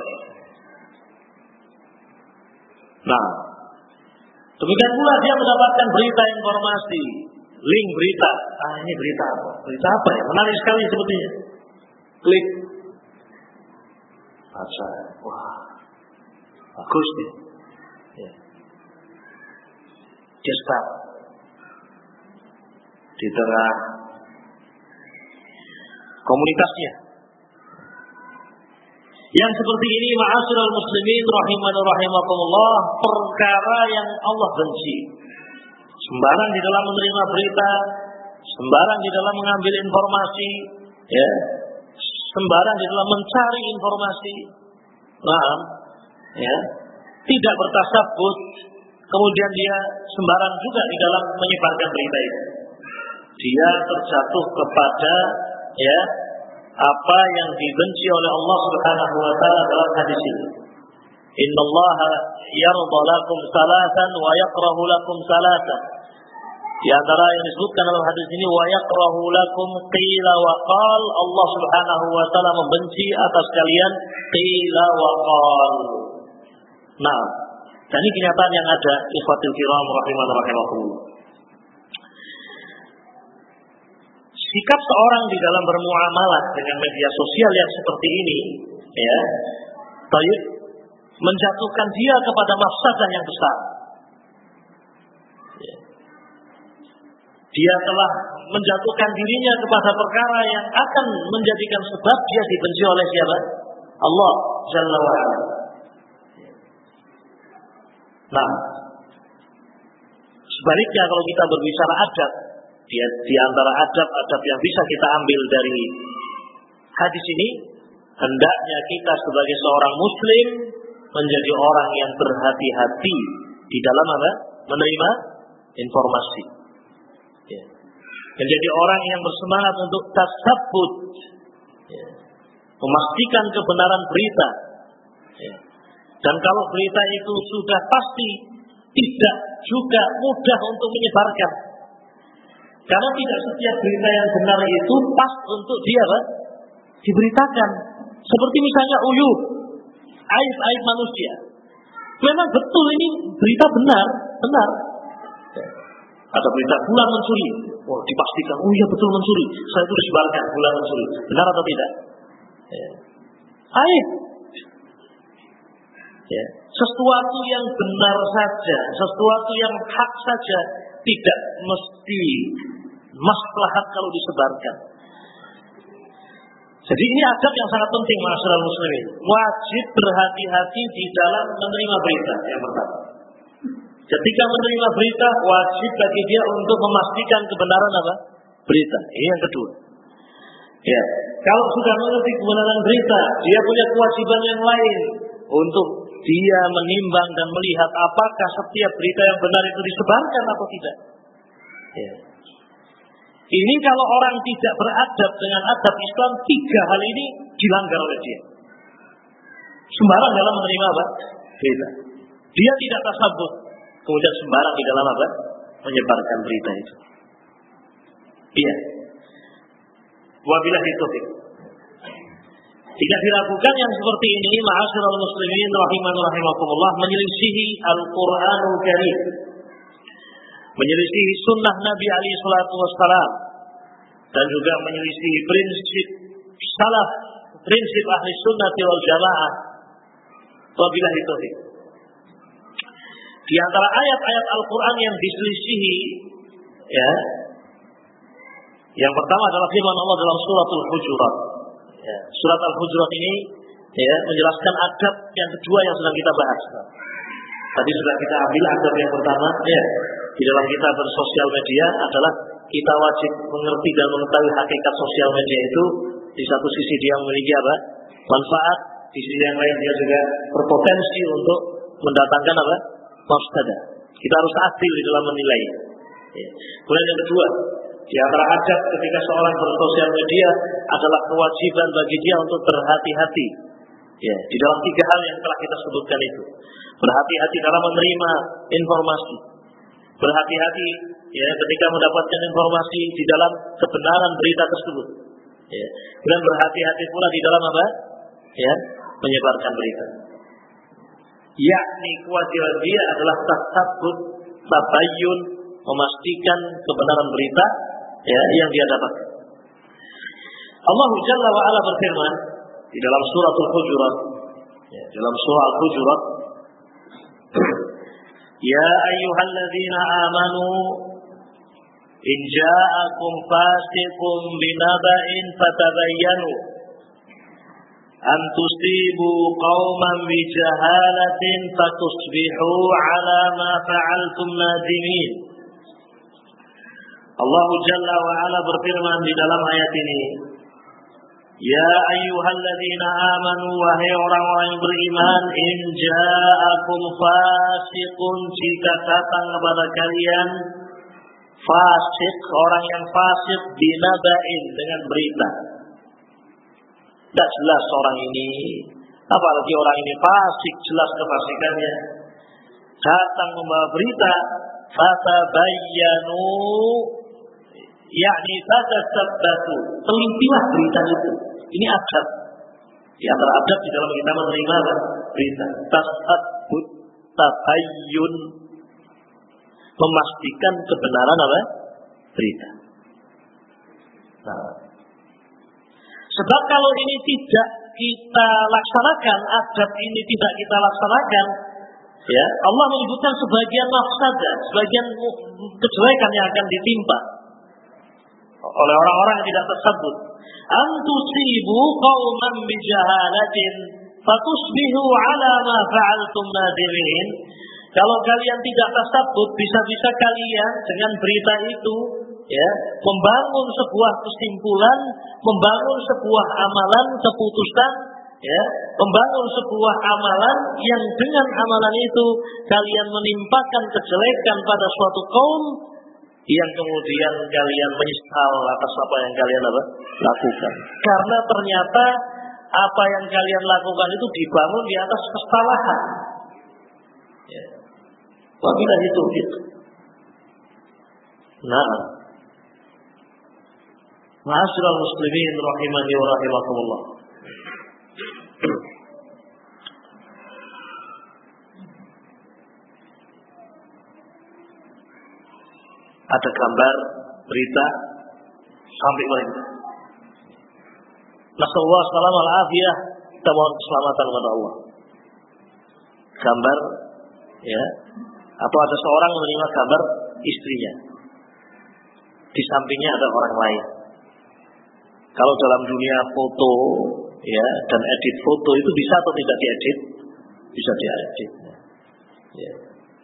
Nah, demikian pula dia mendapatkan berita informasi, link berita. Ah ini berita apa? Berita apa ya? Menarik sekali sepertinya. Klik. Baca. Wah, bagus nih. Ya. Dia start di tengah komunitasnya. Yang seperti ini, ma'asyiral muslimin rahimani rahimakumullah, perkara yang Allah benci. Sembarang di dalam menerima berita, sembarang di dalam mengambil informasi, ya, sembarang di dalam mencari informasi. Nah, ya, tidak bertasabbut, kemudian dia sembarang juga di dalam menyebarkan berita itu. Dia terjatuh kepada ya apa yang dibenci oleh Allah Subhanahu wa taala dalam hadis ini. Innallaha yarda lakum salatan wa yakrahu lakum salatan. Di antara yang disebutkan dalam hadis ini, wa yakrahu lakum qila wa qal, Allah Subhanahu wa taala membenci atas kalian qila wa qal. Nah, dan ini kenyataan yang ada, ikhwatul kiram rahimani rahimakumullah. Sikap seorang di dalam bermuamalah dengan media sosial yang seperti ini, ya, baik, menjatuhkan dia kepada mafsadah yang besar. Ya. Dia telah menjatuhkan dirinya kepada perkara yang akan menjadikan sebab dia dibenci oleh siapa? Allah Jalla wa Ala. Nah, sebaliknya kalau kita berbicara adab, dia di antara adab-adab yang bisa kita ambil dari hadis ini, hendaknya kita sebagai seorang muslim menjadi orang yang berhati-hati di dalam apa? Menerima informasi. Ya. Menjadi orang yang bersemangat untuk tasabbut, ya. Memastikan kebenaran berita. Ya. Dan kalau berita itu sudah pasti, tidak juga mudah untuk menyebarkan. Karena tidak setiap berita yang benar itu pas untuk dia apa? Diberitakan. Seperti misalnya uyub, aib-aib manusia. Memang betul ini berita benar, benar. Ada berita bulan mencuri. Oh, dipastikan, oh iya betul mencuri. Saya itu disebarkan bulan mencuri. Benar atau tidak? Ya. Aib. Ya. Sesuatu yang benar saja, sesuatu yang hak saja, tidak mesti maslahat kalau disebarkan. Jadi ini adab yang sangat penting, masyarakat muslimin. Wajib berhati-hati di dalam menerima berita yang pertama. Ketika menerima berita, wajib bagi dia untuk memastikan kebenaran apa? Berita. Ini yang kedua. Ya, kalau sudah mengerti kebenaran berita, dia punya kewajiban yang lain untuk dia menimbang dan melihat apakah setiap berita yang benar itu disebarkan atau tidak. Ya. Ini kalau orang tidak beradab dengan adab Islam, tiga hal ini dilanggar oleh dia. Sembarang dalam menerima apa? Berita. Dia tidak tasabbut, kemudian sembarang di dalam apa? Menyebarkan berita itu. Iya. Wabillahi taufiq. Jika dilakukan yang seperti ini, ma'asyiral muslimin rahimani rahimakumullah, menyelisihi Al-Qur'anul Karim, menyelisihi sunnah Nabi alaihi salatu wassalam, dan juga menyelisihi prinsip salaf, prinsip ahli sunnah wal jamaah. Wabillahi taufiq. Di antara ayat-ayat Al-Qur'an yang diselisihi, ya, yang pertama adalah firman Allah dalam suratul Hujurat. Ya, surat Al-Hujurat ini ya, menjelaskan adab yang kedua yang sedang kita bahas. Tadi sudah kita ambil adab yang pertama, ya, di dalam kita bersosial media adalah kita wajib mengerti dan mengetahui hakikat sosial media itu Di satu sisi dia memiliki apa? Manfaat, di sisi yang lain dia juga berpotensi untuk mendatangkan apa? Mafsadah. Kita harus adil di dalam menilai. Ya. Kemudian yang kedua, di antara adab ketika seorang bersosial media adalah kewajiban bagi dia untuk berhati-hati. Ya, di dalam tiga hal yang telah kita sebutkan itu. Berhati-hati dalam menerima informasi. Berhati-hati ya ketika mendapatkan informasi di dalam kebenaran berita tersebut. Ya. Dan berhati-hati pula di dalam apa? Ya, menyebarkan berita. Yakni kewajiban dia adalah tasabbut, tabayyun, memastikan kebenaran berita ya yang dia dapatkan. Allah Jalla wa Ala berfirman di dalam surah Al-Hujurat, ya, dalam surah Al-Hujurat, ya ayyuhalladzina amanu in ja'akum fasiqun binaba'in fatabayyanu an tusibu qauman bijahalatin fatusbihu ala ma fa'altum nadimin. Allah Jalla wa Ala berfirman di dalam ayat ini, ya ayyuhalladzina amanu, wahai orang-orang yang beriman, in ja'akum fasiqun, jika datang kepada kalian fasik, orang yang fasik, binaba'in, dengan berita. Tidak jelas orang ini, apalagi orang ini fasik, jelas kefasikannya. Datang membawa berita, fatabayyanu, yakni tatasabbatu, telitilah berita itu. Ini adab. Di antara adab di dalam kita menerima berita. Tasabbut, tabayyun, memastikan kebenaran apa? Berita. Nah, sebab kalau ini tidak kita laksanakan, adab ini tidak kita laksanakan, ya Allah menyebutkan sebagian mafsadah, sebagian kejelekan yang akan ditimpa oleh orang-orang yang tidak tersebut. Antusibu qauman bijahalatin fatusbihu ala ma fa'altum nadirin. Kalau kalian tidak tasabut, bisa-bisa kalian dengan berita itu ya membangun sebuah kesimpulan, membangun sebuah amalan, keputusan, ya membangun sebuah amalan yang dengan amalan itu kalian menimpakan kejelekan pada suatu kaum yang kemudian kalian menyesal atas apa yang kalian apa? lakukan. Karena ternyata apa yang kalian lakukan itu dibangun di atas kesalahan. Ya. Wabillahi taufiq. Nah, ma'asyiral muslimin rahimani wa rahimakumullah. Ada gambar berita sampai mereka. Nasallahu salam al afiyah, kita mohon keselamatan kepada Allah. Gambar, ya, atau ada seorang menerima gambar istrinya. Di sampingnya ada orang lain. Kalau dalam dunia foto, ya, dan edit foto itu bisa atau tidak diedit? Bisa diedit. Ya.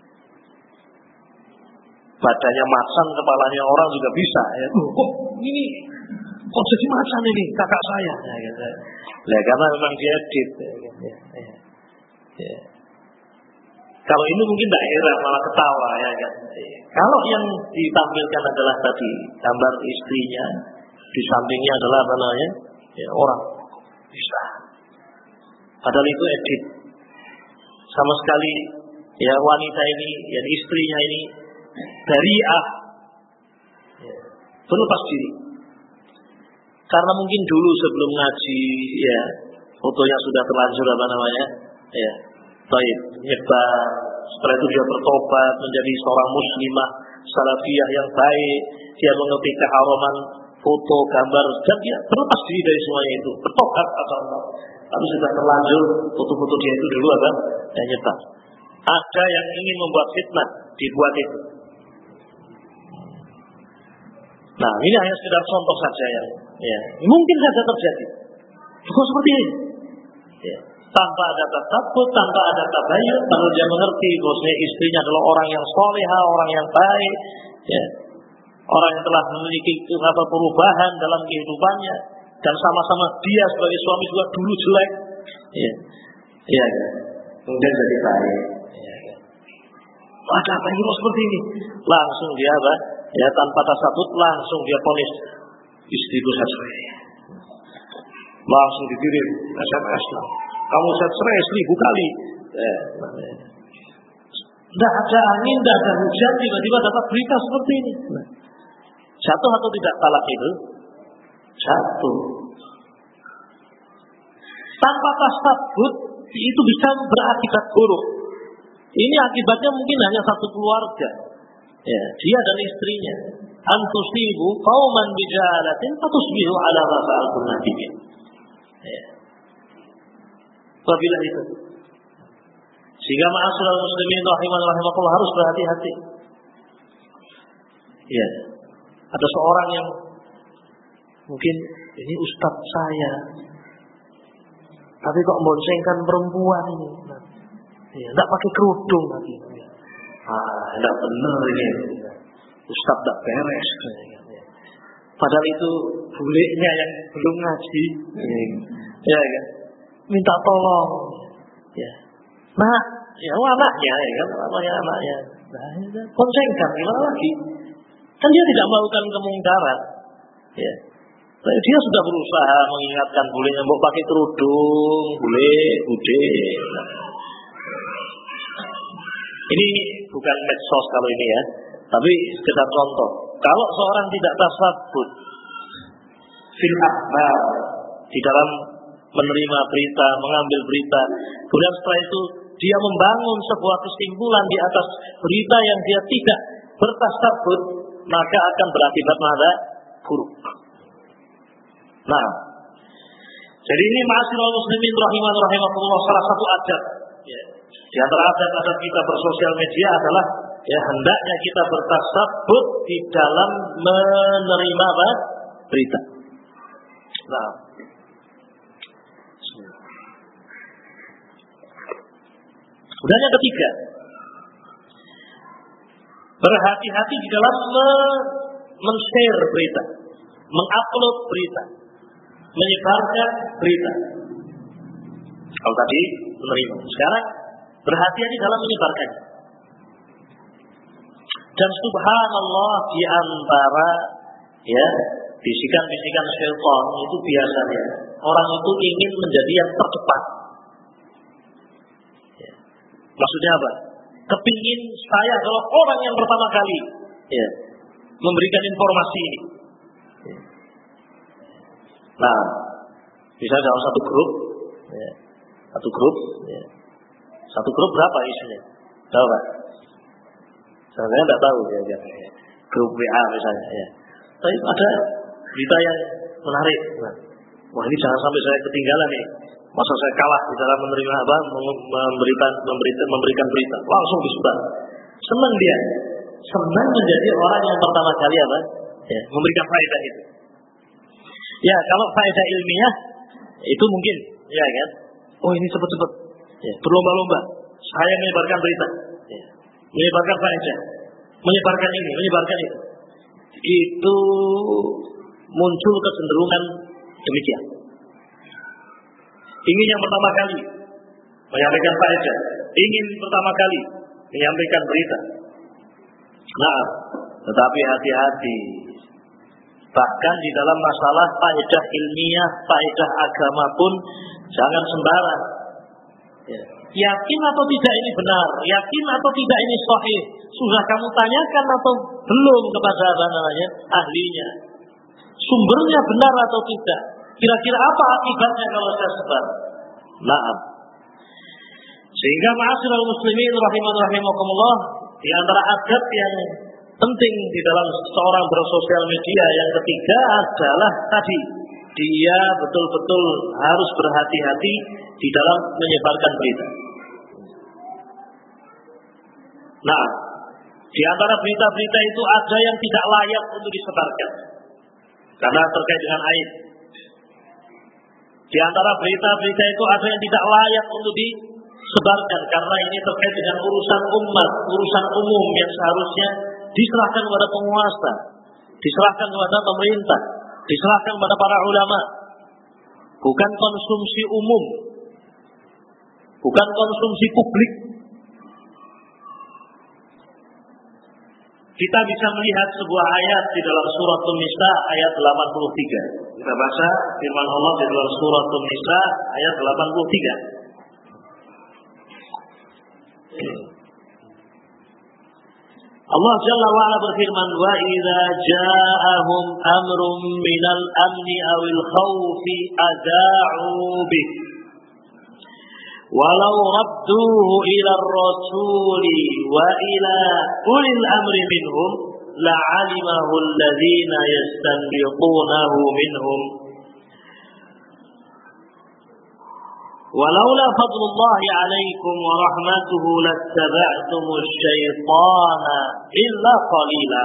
Badannya macan, kepalanya orang juga bisa. Ya. Kok ini, kok jadi macan ini kakak saya? Ya, gitu. Nah, karena memang diedit. Ya, ya, ya. Ya. Kalau ini mungkin tidak heran, malah ketawa. Ya, kan? Ya. Kalau yang ditampilkan adalah tadi gambar istrinya, di sampingnya adalah apa namanya? Ya, orang. Bisa. Padahal itu edit. Sama sekali ya wanita ini, ya istrinya ini dariah, ya, berlepas diri. Karena mungkin dulu sebelum ngaji, ya fotonya sudah terlanjur apa namanya, ya, baik nyebar. Setelah itu dia bertobat menjadi seorang muslimah salafiyah yang baik. Dia mengerti keharaman foto, gambar, dan dia berlepas diri dari semuanya itu, bertobat kata Allah. Tapi sudah terlanjur foto-foto dia itu dulu apa? Dan nyebar. Ada yang ingin membuat fitnah, dibuat itu. Nah, ini hanya sekedar contoh saja yang ya, mungkin saja terjadi. Cukup seperti ini. Ya. Tanpa ada tasabut, tanpa ada tabayyun, kalau dia mengerti bahwa istrinya adalah orang yang salihah, orang yang baik, ya. Orang yang telah memiliki apa perubahan dalam kehidupannya, dan sama-sama dia sebagai suami juga dulu jelek, ya, iya kan? Kemudian jadi baik, ya kan? Ada apa ini seperti ini? Langsung dia apa? Ya tanpa tasabut langsung dia ponis istriku saya cerai. Langsung dikirim S M S lah. Kamu saya cerai seribu kali. Eh, tidak ada angin, tidak ada hujan, tiba-tiba dapat berita seperti ini. Jatuh atau tidak talak itu? Jatuh. Tanpa tasabut itu bisa berakibat buruk. Ini akibatnya mungkin hanya satu keluarga. Ya, dia dan istrinya. Antusibu qauman bijalatin fatusbihu ala ma fa'altum nadimin. Ya. Apabila itu. Sehingga ma'asyiral muslimin rahiman rahimakumullah harus berhati-hati. Ya. Ada seorang yang mungkin ini ustadz saya, tapi kok boncengkan perempuan ini. Nah, ya, enggak pakai kerudung lagi. Ah, enggak benar ini. Ustadz enggak beres. Padahal itu bulenya yang belum ngaji. Ya kan? Minta tolong. Ya. Nah, ya anaknya ya kan, namanya anaknya. Nah, boncengkan gimana lagi? Kan dia tidak melakukan kemungkaran. Ya. Nah, dia sudah berusaha mengingatkan bulenya, mau pakai kerudung, bule, bude. Nah. Ini bukan medsos kalau ini ya, tapi sekedar contoh. Kalau seorang tidak tasabut fil akhbar, di dalam menerima berita, mengambil berita, kemudian setelah itu dia membangun sebuah kesimpulan di atas berita yang dia tidak bertasabut, maka akan berakibat mana? Buruk. Nah, jadi ini ma'asyiral muslimin rahiman rahimakumullah, salah satu adab ya. Di antara adab-adab kita bersosial media adalah ya hendaknya kita bertasabut di dalam menerima apa? Berita. Nah, kemudian yang ketiga, berhati-hati di dalam men-share berita, mengupload berita, menyebarkan berita. Kalau tadi menerima, sekarang berhati-hati dalam menyebarkan. Dan subhanallah, di antara ya bisikan-bisikan syaitan itu biasanya orang itu ingin menjadi yang terdepan. Ya. Maksudnya apa? Kepingin saya adalah orang yang pertama kali ya memberikan informasi ini. Ya. Nah, misalnya dalam satu grup, ya, satu grup, ya. Satu grup berapa isinya? Tahu Pak? Saya tidak tahu ya, ya. Grup W A misalnya. Ya. Tapi ada berita yang menarik. Nah, wah ini jangan sampai saya ketinggalan nih. Masa saya kalah di dalam menerima apa? Memberikan, memberikan, memberikan berita. Langsung disebar. Senang dia. Senang menjadi orang yang pertama kali apa? Ya, memberikan faedah itu. Ya, kalau faedah ilmiah itu mungkin, ya kan? Oh ini cepet-cepet, ya, berlomba-lomba. Saya menyebarkan berita, ya, menyebarkan faedah, menyebarkan ini, menyebarkan itu. Itu muncul kecenderungan demikian. Ingin yang pertama kali menyampaikan faedah, ingin pertama kali menyampaikan berita. Nah, tetapi hati-hati. Bahkan di dalam masalah faedah ilmiah, faedah agama pun jangan sembarang. Ya. Yakin atau tidak ini benar, yakin atau tidak ini sahih, sudah kamu tanyakan atau belum kepada apa namanya ahlinya? Sumbernya benar atau tidak? Kira-kira apa akibatnya kalau saya sebar? Naam. Sehingga ma'asyiral muslimin rahiman rahimakumullah, di antara adab yang penting di dalam seorang bersosial media yang ketiga adalah tadi, dia betul-betul harus berhati-hati di dalam menyebarkan berita. Nah, di antara berita-berita itu ada yang tidak layak untuk disebarkan karena terkait dengan aib. Di antara berita-berita itu ada yang tidak layak untuk disebarkan karena ini terkait dengan urusan umat, urusan umum yang seharusnya diserahkan kepada penguasa, diserahkan kepada pemerintah, diserahkan kepada para ulama. bukan konsumsi umum, bukan konsumsi publik. Kita bisa melihat sebuah ayat di dalam surat An-Nisa ayat delapan puluh tiga. Kita baca firman Allah di dalam surat An-Nisa ayat delapan puluh tiga. Allah Jalla wa Ala berfirman, wa idza ja'ahum amrun minal amni awil khawfi adha'u bih walau radduhu ila ar-rasuli wa ila ulil amri minhum la'alimahu alladhina yastanbiqunahu minhum walaula fadlullahi 'alaikum wa rahmatuhu lattaba'tumus syaitana illa qalila.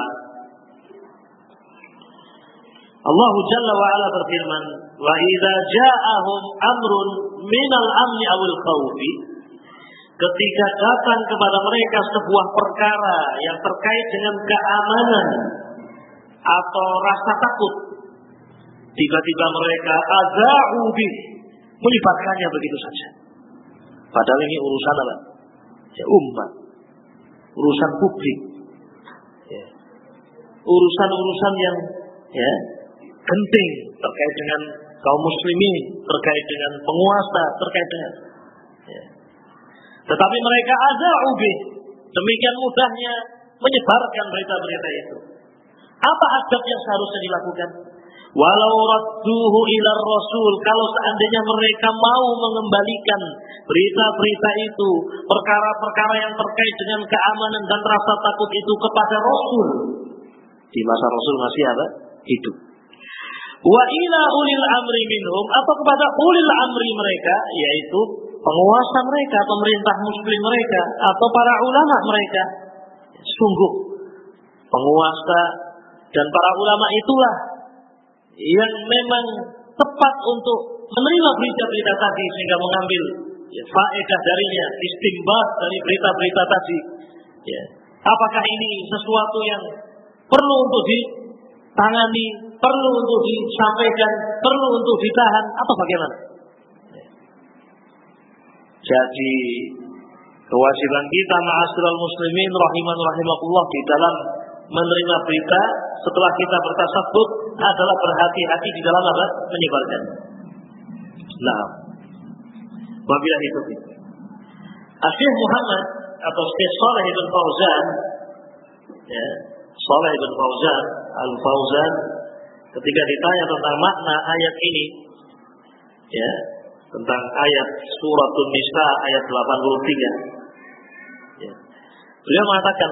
Allah Jalla wa Ala berfirman, wa idza ja'ahum amrun minal amni awil khawfi, ketika datang kepada mereka sebuah perkara yang terkait dengan keamanan atau rasa takut, tiba-tiba mereka adza'u bih, menyebarkannya begitu saja. Padahal ini urusan apa? Ya, umat, urusan publik, ya, urusan-urusan yang ya penting terkait dengan kaum muslimin, terkait dengan penguasa, terkait dengan ya. Tetapi mereka adza'u bih, demikian mudahnya menyebarkan berita-berita itu. Apa adab yang seharusnya dilakukan? Walau radduhu ila rasul, kalau seandainya mereka mau mengembalikan berita-berita itu, perkara-perkara yang terkait dengan keamanan dan rasa takut itu kepada Rasul di masa Rasul masih ada hidup. Wa ila ulil amri minhum, atau kepada ulil amri mereka, yaitu penguasa mereka, pemerintah muslim mereka, atau para ulama mereka. Sungguh penguasa dan para ulama itulah yang memang tepat untuk menerima berita-berita tadi sehingga mengambil ya, faedah darinya, istinbat dari berita-berita tadi. Ya. Apakah ini sesuatu yang perlu untuk ditangani, perlu untuk disampaikan, perlu untuk ditahan, atau bagaimana? Ya. Jadi kewajiban kita ma'asyiral muslimin rahiman rahimakumullah di dalam menerima berita setelah kita bertasabbut adalah berhati-hati di dalam apa? Menyebarkan. Nah, wabillahi taufiq. Syekh Muhammad atau Syekh Shalih bin Fauzan, ya, Shalih bin Fauzan Al-Fauzan, ketika ditanya tentang makna ayat ini, ya, tentang ayat surat An-Nisa ayat delapan puluh tiga, ya, beliau mengatakan,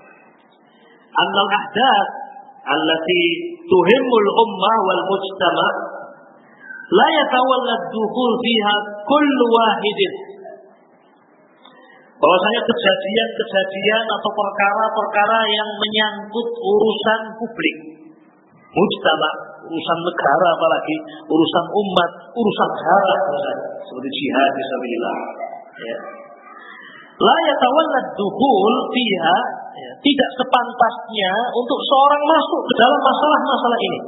annal ahdath allati tuhimmul ummah wal mujtama' la yatawallad dukhul fiha kullu wahidin, bahwasanya kejadian-kejadian atau perkara-perkara yang menyangkut urusan publik, mujtama', urusan negara, apalagi urusan umat, urusan negara, seperti jihad fisabilillah, ya, la yatawallad dukhul fiha, ya, tidak sepantasnya untuk seorang masuk ke dalam masalah-masalah ini,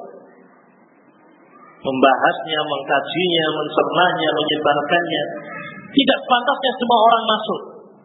membahasnya, mengkajinya, mencernanya, menyebarkannya. Tidak sepantasnya semua orang masuk.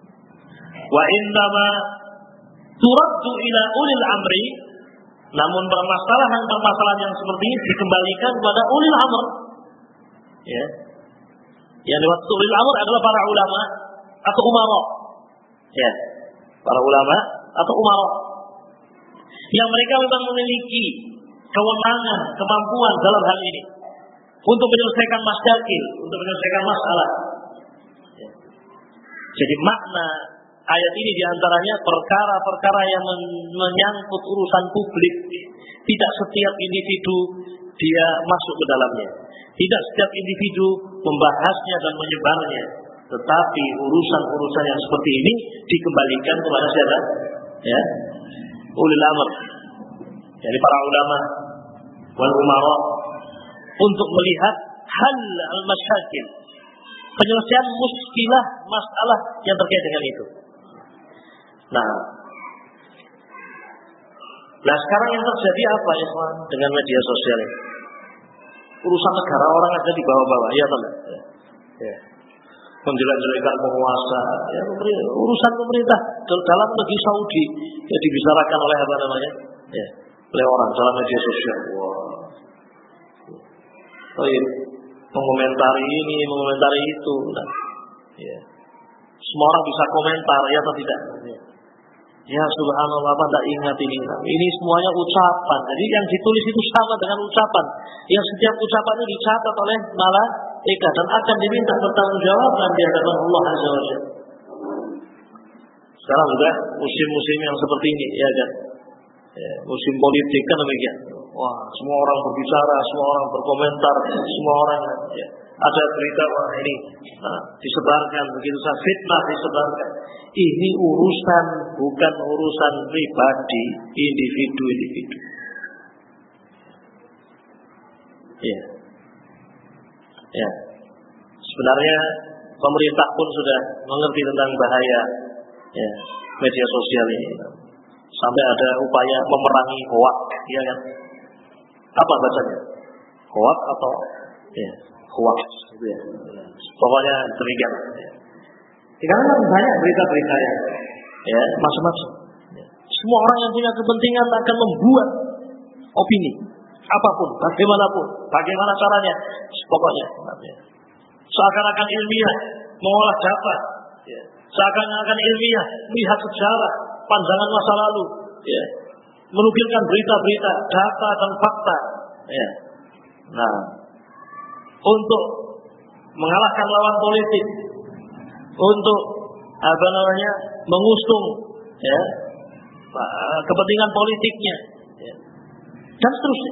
Wa innama turaddu ila ulil amri, namun permasalahan-permasalahan yang seperti ini dikembalikan kepada ulil amr. Ya. Yang dimaksud ulil amr adalah para ulama atau umara. Ya. Para ulama atau umara yang mereka memang memiliki kewenangan, kemampuan dalam hal ini untuk menyelesaikan masail, untuk menyelesaikan masalah. Ya. Jadi makna ayat ini diantaranya perkara-perkara yang menyangkut urusan publik. Tidak setiap individu dia masuk ke dalamnya. Tidak setiap individu membahasnya dan menyebarnya. Tetapi urusan-urusan yang seperti ini dikembalikan kepada siapa? Ya, ulil amr, jadi para ulama wal umara, untuk melihat hal al-masyakil, penyelesaian muskilah masalah yang terkait dengan itu. Nah, nah sekarang yang terjadi apa ya dengan media sosial ini? Urusan negara orang aja dibawa-bawa, ya toh. Ya. Ya. Menjelek-jelekan penguasa, ya, urusan pemerintah dalam negeri Saudi ya dibicarakan oleh apa namanya, ya, oleh orang dalam media sosial. Wah, oh iya, mengomentari ini, mengomentari itu, nah, ya. Semua orang bisa komentar, ya atau tidak? Ya, ya subhanallah, apa tidak ingat ini? Ini semuanya ucapan. Jadi yang ditulis itu sama dengan ucapan. Yang setiap ucapan itu dicatat oleh malaikat dan akan diminta pertanggungjawab di hadapan Allah Azza wa Jalla. Sekarang juga musim-musim yang seperti ini, ya kan? Ya, musim politik kan demikian. Wah, semua orang berbicara, semua orang berkomentar, semua orang ya, ada berita wah ini nah, disebarkan begitu saja, fitnah disebarkan. Ini urusan bukan urusan pribadi individu-individu. Ya. Ya. Sebenarnya pemerintah pun sudah mengerti tentang bahaya ya, media sosial ini. Sampai ada upaya memerangi hoak, ya kan? Apa bacanya? Hoak atau ya, hoak gitu ya. Pokoknya demikian. Ya. Karena banyak berita-berita ya, ya macam-macam. Ya. Semua orang yang punya kepentingan akan membuat opini, apapun, bagaimanapun, bagaimana caranya, pokoknya. Ya. Seakan-akan ilmiah, mengolah data, ya. Seakan-akan ilmiah, melihat sejarah, pandangan masa lalu, ya. Menukilkan berita-berita, data dan fakta, ya. Nah, untuk mengalahkan lawan politik, untuk apa namanya mengusung ya kepentingan politiknya ya, dan seterusnya.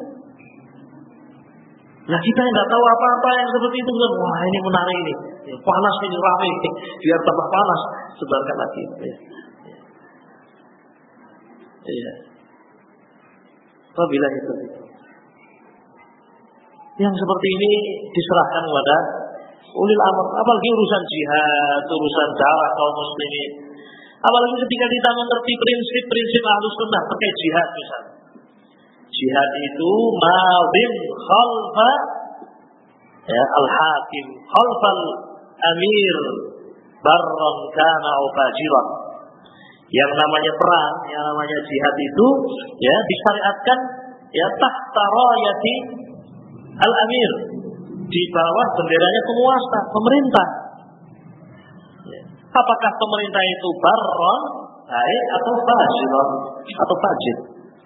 Nah kita yang nggak tahu apa-apa yang seperti itu kan, wah ini menarik ini, ya, panas ini ramai, biar tambah panas, sebarkan lagi. Ya. Ya. Apabila itu, yang seperti ini diserahkan kepada ulil amr, apalagi urusan jihad, urusan dakwah kaum muslimin. Apalagi ketika kita mengerti prinsip-prinsip Ahlus Sunnah terkait jihad misalnya. Jihad itu madin khalfa ya, al-hakim, khalfal amir barran kana au fajiran. Yang namanya perang, yang namanya jihad itu ya disyariatkan ya tahta rayati al-amir, di bawah benderanya penguasa, pemerintah. Apakah pemerintah itu barron, baik atau fajir, atau fajir?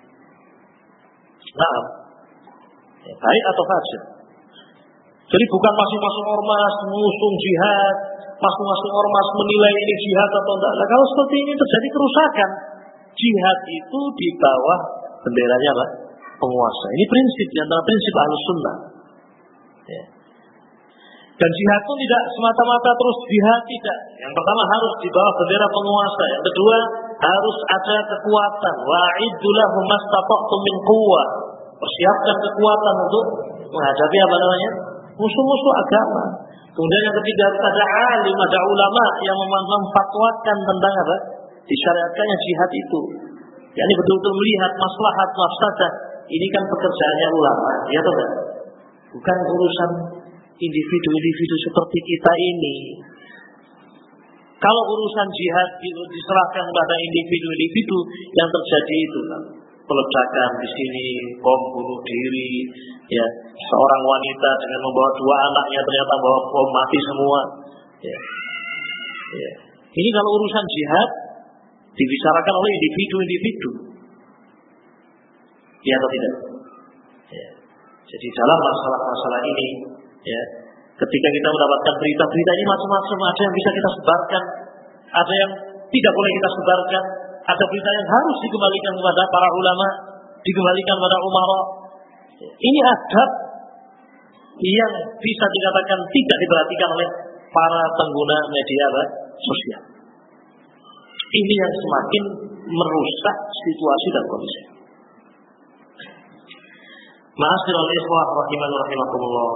Nah, baik atau fajir. Jadi bukan masing-masing ormas mengusung jihad, masing-masing ormas menilai ini jihad atau enggak. Nah, kalau seperti ini terjadi kerusakan. Jihad itu di bawah benderanya apa? Penguasa. Ini prinsip di antara prinsip Ahlus Sunnah. Ya. Dan jihad pun tidak semata-mata terus jihad, tidak. Yang pertama harus di bawah bendera penguasa. Yang kedua harus ada kekuatan. Wa'iddu lahum mastata'tum min quwwah. Persiapkan kekuatan untuk menghadapi apa namanya? Musuh-musuh agama. Kemudian yang ketiga harus ada alim, ada ulama yang memfatwakan tentang apa? Disyariatkannya jihad itu. Yani betul-betul melihat maslahat, mafsadah. Ini kan pekerjaannya ulama, ya toh kan? Bukan urusan individu-individu seperti kita ini. Kalau urusan jihad itu diserahkan pada individu-individu, yang terjadi itu kan peledakan di sini, bom bunuh diri, ya seorang wanita dengan membawa dua anaknya ternyata bawa bom mati semua. Ya. Ya. Ini kalau urusan jihad dibicarakan oleh individu-individu, ya atau tidak? Ya. Jadi dalam masalah-masalah ini, ya, ketika kita mendapatkan berita-berita ini macam-macam, ada yang bisa kita sebarkan, ada yang tidak boleh kita sebarkan, ada berita yang harus dikembalikan kepada para ulama, dikembalikan kepada umara. Ini adab yang bisa dikatakan tidak diperhatikan oleh para pengguna media sosial. Ini yang semakin merusak situasi dan kondisi. Ma'asyiral ikhwah rahimani rahimakumullah.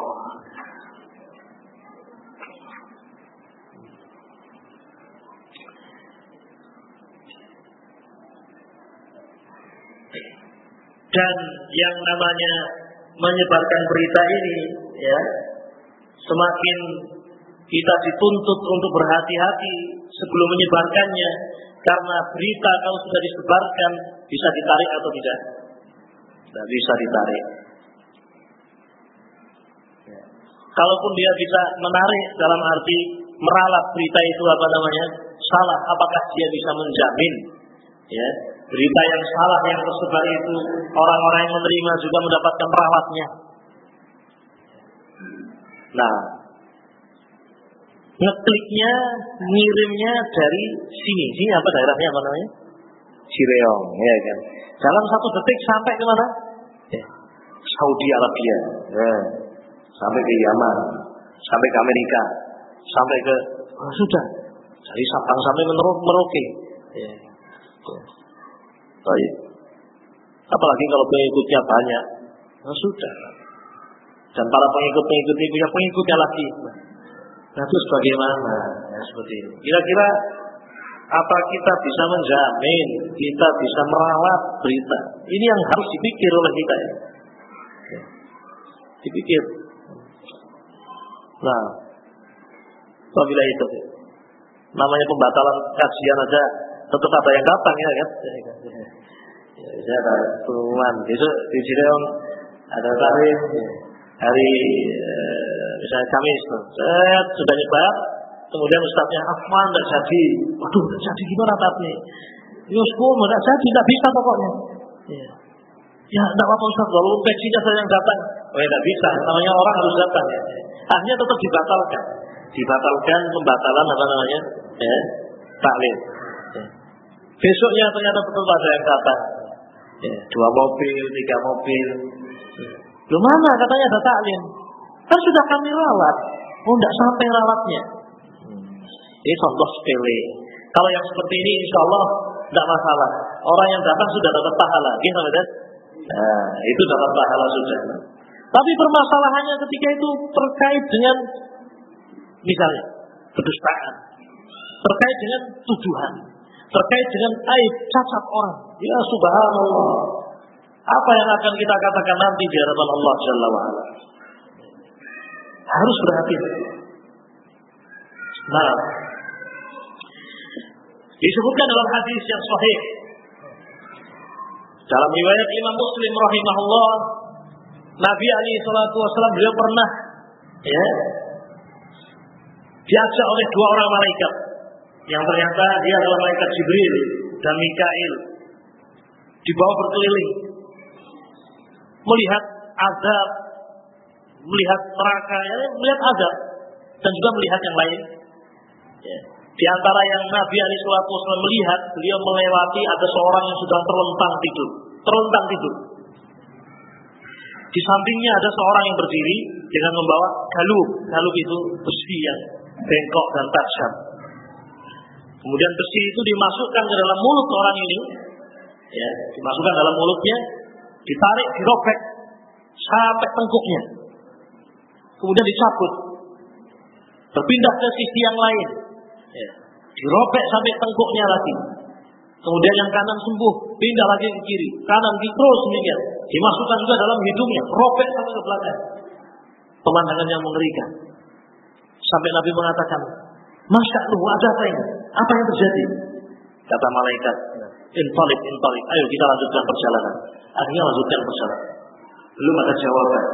Dan yang namanya menyebarkan berita ini, ya, semakin kita dituntut untuk berhati-hati sebelum menyebarkannya, karena berita kalau sudah disebarkan bisa ditarik atau tidak? Tidak bisa ditarik. Ya. Kalaupun dia bisa menarik dalam arti meralat berita itu apa namanya salah, apakah dia bisa menjamin, ya, berita yang salah yang tersebar itu orang-orang yang menerima juga mendapatkan ralatnya? Nah, ngekliknya, ngirimnya dari sini, sini apa daerahnya apa namanya? Cireong, ya kan? Dalam satu detik sampai ke mana? Ya. Saudi Arabia, ya. Sampai ke Yaman, sampai ke Amerika, sampai ke oh, sudah dari Sabang sampai Merauke. Ya. Ya. Baik. Apalagi kalau pengikutnya banyak, nah, sudah. Dan para pengikut-pengikut ini punya pengikutnya lagi. Nah, terus bagaimana? Ya, seperti ini. Kira-kira apa kita bisa menjamin, kita bisa merawat berita? Ini yang harus dipikir oleh kita, ya. Ya. Dipikir. Nah, apabila itu namanya pembatalan kajian aja tetap ada yang datang, ya kan? Ya, saya ada pengumuman besok di Cireong ada tarif hari eh, misalnya Kamis, saya sudah nyebar, kemudian ustadznya Afwan tidak jadi, waduh tidak jadi gimana tapi? Yusuf tidak jadi, tidak bisa pokoknya. Ya, ya tidak apa-apa ustadz, walaupun peksinya saya yang datang, oh ya tidak bisa, namanya orang harus datang, ya. Akhirnya tetap dibatalkan, dibatalkan pembatalan apa namanya, ya, taklim. Ya. Besoknya ternyata betul ada yang datang, ya, dua mobil, tiga mobil. Loh mana katanya ada taklim? Kan sudah kami rawat. Oh tidak sampai rawatnya. hmm. Ini contoh sepele. Kalau yang seperti ini insya Allah tidak masalah. Orang yang datang sudah dapat pahala, gitu kan? Nah, itu dapat pahala sudah. Tapi permasalahannya ketika itu terkait dengan misalnya kedustaan, terkait dengan tuduhan, terkait dengan aib, cacat orang. Ya subhanallah. Apa yang akan kita katakan nanti di hadapan Allah Jalla wa'ala? Harus berhati-hati. Nah, disebutkan dalam hadis yang sahih dalam riwayat Imam Muslim rahimahullah, Nabi alaihi salatu wasallam beliau pernah, ya, diajak oleh dua orang malaikat yang ternyata dia adalah malaikat Jibril dan Mikail, dibawa berkeliling melihat azab, melihat neraka, ya, melihat azab, dan juga melihat yang lain. Ya. Di antara yang Nabi alaihi salatu wasallam melihat, beliau melewati ada seorang yang sedang terlentang tidur, terlentang tidur. Di sampingnya ada seorang yang berdiri dengan membawa galub, galub itu besi yang bengkok dan tajam. Kemudian besi itu dimasukkan ke dalam mulut orang ini, ya, dimasukkan dalam mulutnya, ditarik, dirobek sampai tengkuknya, kemudian dicabut, berpindah ke sisi yang lain, ya, dirobek sampai tengkuknya lagi, kemudian yang kanan sembuh, pindah lagi ke kiri, kanan kiri, terus demikian, dimasukkan juga dalam hidungnya, robek sampai ke belakang. Pemandangan yang mengerikan. Sampai Nabi mengatakan, Masya Allah, ada apa ini? Apa yang terjadi? Kata malaikat, intalik, intalik, ayo kita lanjutkan perjalanan. Akhirnya lanjutkan perjalanan. Belum ada jawaban.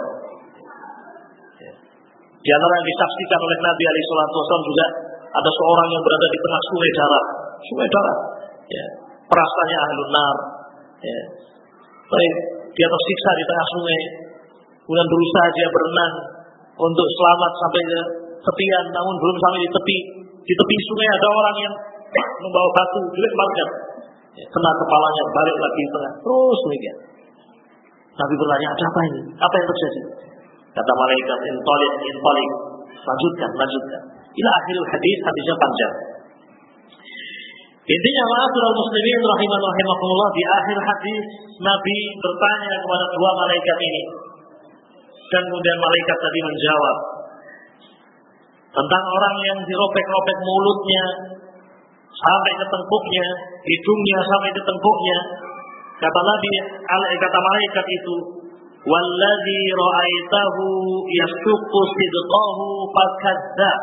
Di antara yang disaksikan oleh Nabi alaihi salatu wasallam juga ada seorang yang berada di tengah sungai darah, sungai darah, ya, perasaannya ahlun nar, ya. Baik, dia tersiksa di tengah sungai, kemudian berusaha dia berenang untuk selamat sampai ke tepian, namun belum sampai di tepi. Di tepi sungai ada orang yang membawa batu, dilemparkan, ya, kena kepalanya, balik lagi di tengah, terus demikian. Nabi bertanya, ada apa ini? Apa yang terjadi? Kata malaikat, intalik, intalik, lanjutkan, lanjutkan. Ila akhirul hadis, hadisnya panjang. Intinya ma'asyiral muslimin rahiman rahimakumullah, di akhir hadis Nabi bertanya kepada dua malaikat ini, dan kemudian malaikat tadi menjawab tentang orang yang dirobek-robek mulutnya sampai ke tengkuknya, hidungnya sampai ke tengkuknya. Kata Nabi, kata malaikat itu, Walladzi ra'aitahu yashuqqu sidqahu fakadzdzab.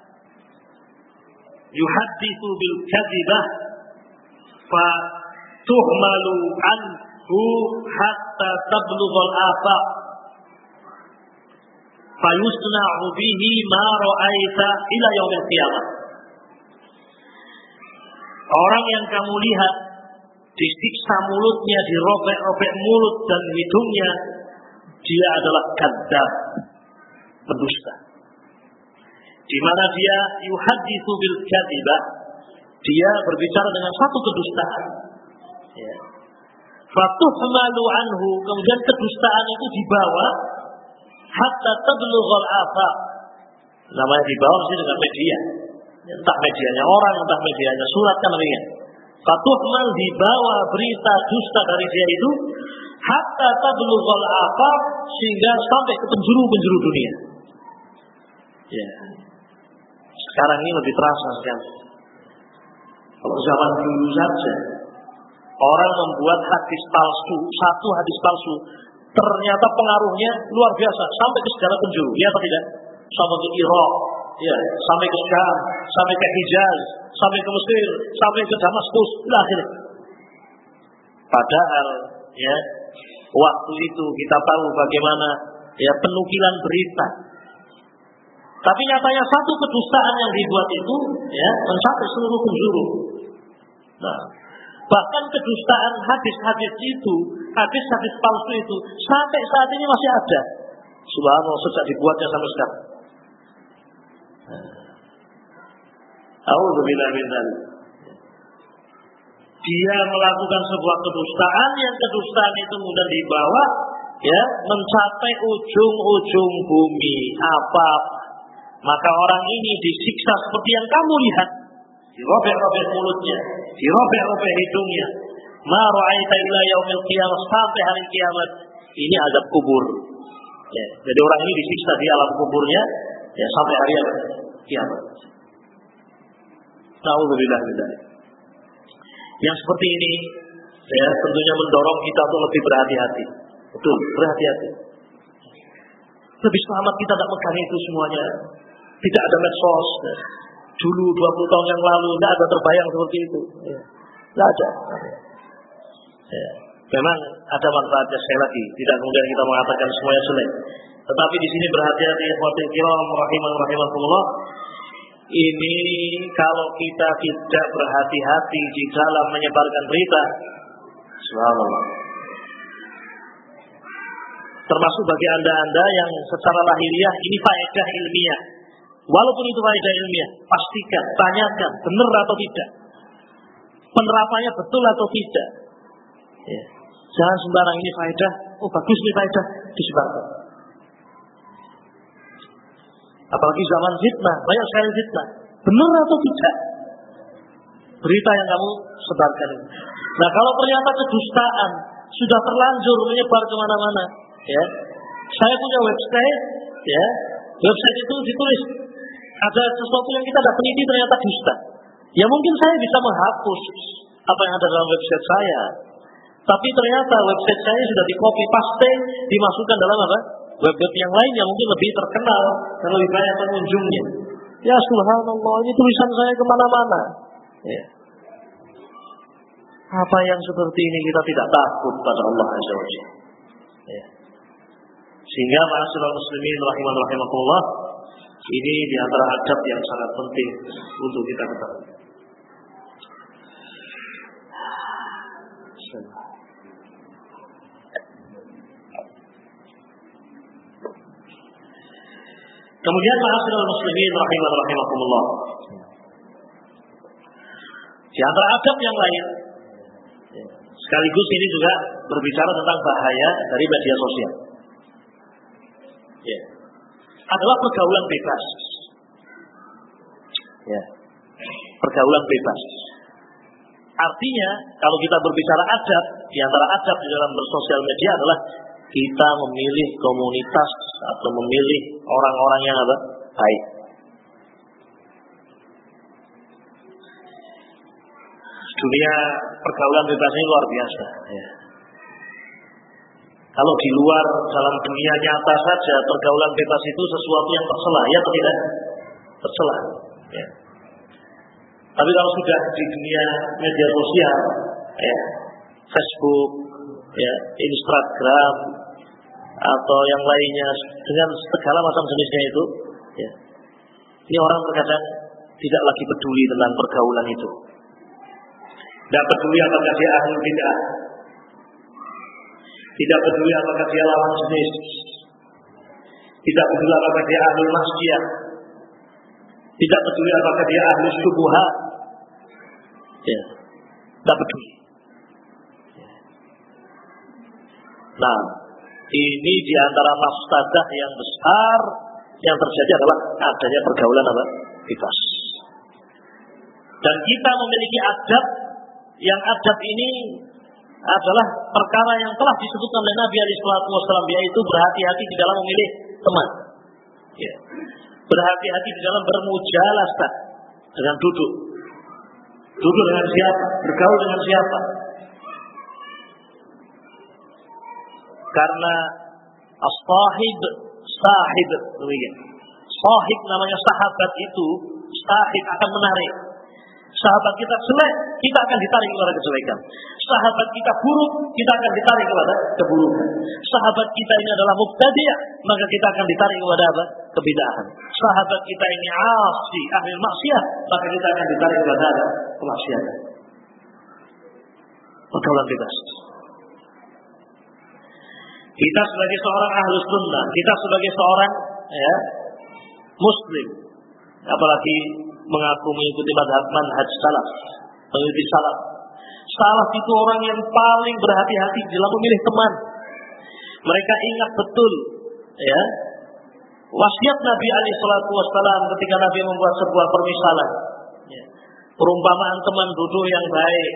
Yuhadditsu bil kadzibah fa tuhmalu anhu hatta tablughal afaq. Fayusna'u bihi ma ra'aita ila yaumil qiyamah. Orang yang kamu lihat disiksa mulutnya, dirobek-robek mulut dan hidungnya, dia adalah kadzdzab, pendusta. Di mana dia yuhadditsu bil kadzibah, dia berbicara dengan satu kedustaan. Ya. Fatuhmalu anhu, kemudian kedustaan itu dibawa hatta tablughal afaq. Namanya dibawa sih dengan media. Entah medianya orang, entah medianya surat, kan namanya. Fatuhmal, dibawa berita dusta dari dia itu hatta tablughal afaq, sehingga sampai ke penjuru-penjuru dunia. Ya. Sekarang ini lebih terasa sekali. Kalau zaman dulu saja orang membuat hadis palsu, satu hadis palsu, ternyata pengaruhnya luar biasa sampai ke segala penjuru, ya atau tidak? Sampai ke Irak, ya, sampai ke Syam, sampai ke Hijaz, sampai ke Mesir, sampai ke Damaskus, lah akhirnya. Padahal, ya, waktu itu kita tahu bagaimana ya penukilan berita. Tapi nyatanya satu kedustaan yang dibuat itu, ya, mencapai seluruh penjuru. Nah, bahkan kedustaan hadis-hadis itu, hadis-hadis palsu itu, sampai saat ini masih ada. Subhanallah, sejak dibuatnya sampai sekarang. A'udzubillahi min dzalik. Dia melakukan sebuah kedustaan, yang kedustaan itu kemudian dibawa, ya, mencapai ujung-ujung bumi. Apa? Maka orang ini disiksa seperti yang kamu lihat. Dirobek-robek mulutnya, dirobek-robek hidungnya. Ma ra'aita ila yaumil qiyamah, sampai hari kiamat. Ini azab kubur. Ya, jadi orang ini disiksa di alam kuburnya, ya, sampai hari kiamat. Nauzubillah min dzalik. Yang seperti ini, ya, tentunya mendorong kita untuk lebih berhati-hati. Betul, berhati-hati. Lebih selamat kita tidak megang itu semuanya. Tidak ada medsos. Ya. Dulu dua puluh tahun yang lalu tidak ada terbayang seperti itu. Ya. Tidak ada. Ya. Memang ada manfaatnya, sekali lagi. Tidak kemudian kita mengatakan semuanya jelek. Tetapi di sini berhati-hati, ikhwatul kiram rahiman rahimakumullah. Ini kalau kita tidak berhati-hati di dalam menyebarkan berita, subhanallah. Termasuk bagi anda-anda yang secara lahiriah ini faedah ilmiah. Walaupun itu faedah ilmiah, pastikan, tanyakan, benar atau tidak, penerapannya betul atau tidak. Ya. Jangan sembarang ini faedah, oh bagus ini faedah, disebarkan. Apalagi zaman fitnah, banyak sekali fitnah. Benar atau tidak berita yang kamu sebarkan ini. Nah, kalau ternyata kedustaan sudah terlanjur menyebar kemana-mana, ya, saya punya website, ya, website itu ditulis ada sesuatu yang kita tidak teliti ternyata dusta. Ya mungkin saya bisa menghapus apa yang ada dalam website saya, tapi ternyata website saya sudah di copy paste, dimasukkan dalam apa? Web-web yang lain yang mungkin lebih terkenal dan lebih banyak pengunjungnya. Ya subhanallah, ini tulisan saya kemana-mana. Ya. Apa yang seperti ini kita tidak takut pada Allah Azza wa Jalla. Ya. Sehingga ma'asyiral muslimin rahiman rahimakumullah, ini di antara adab yang sangat penting untuk kita ketahui. Kemudian ma'asyiral muslimin rahiman rahimakumullah, di antara adab yang lain, sekaligus ini juga berbicara tentang bahaya dari media sosial, ya, adalah pergaulan bebas. Ya, pergaulan bebas. Artinya, kalau kita berbicara adab, di antara adab di dalam bersosial media adalah kita memilih komunitas atau memilih orang-orang yang apa? Baik. Dunia pergaulan bebas ini luar biasa. Ya. Kalau di luar dalam dunia nyata saja pergaulan bebas itu sesuatu yang tercela, ya atau tidak? Tercela. Ya. Tapi kalau sudah di dunia media sosial, ya, Facebook, ya, Instagram, atau yang lainnya dengan segala macam jenisnya itu, ya, ini orang terkadang tidak lagi peduli tentang pergaulan itu. Tidak peduli apakah dia ahli bid'ah, tidak peduli apakah dia lawan jenis, tidak peduli apakah dia ahli maksiat, tidak peduli apakah dia ahli syubhat, ya, tidak peduli. Nah, ini diantara mafsadah yang besar yang terjadi adalah adanya pergaulan apa? Bebas. Dan kita memiliki adab, yang adab ini adalah perkara yang telah disebutkan oleh Nabi alaihi salatu wasallam, yaitu berhati-hati di dalam memilih teman. Ya. Berhati-hati di dalam bermujalasah, dengan duduk. Duduk dengan siapa? Bergaul dengan siapa? Karena as-sahib sahib, sahib namanya sahabat itu, sahib akan menarik. Sahabat kita jelek, kita akan ditarik kepada kejelekan. Sahabat kita buruk, kita akan ditarik kepada keburukan. Sahabat kita ini adalah mubtadi', maka kita akan ditarik kepada apa? Kebid'ahan. Sahabat kita ini asi, ahli maksiat, maka kita akan ditarik kepada apa? Kemaksiatan. Pergaulan bebas. Kita sebagai seorang ahlus sunnah, kita sebagai seorang ya, muslim, apalagi mengaku mengikuti madhab manhaj salaf, mengikuti salaf. Salaf itu orang yang paling berhati-hati dalam memilih teman. Mereka ingat betul, ya, wasiat Nabi alaihi salatu wasallam ketika Nabi membuat sebuah permisalan, ya, perumpamaan teman duduk yang baik.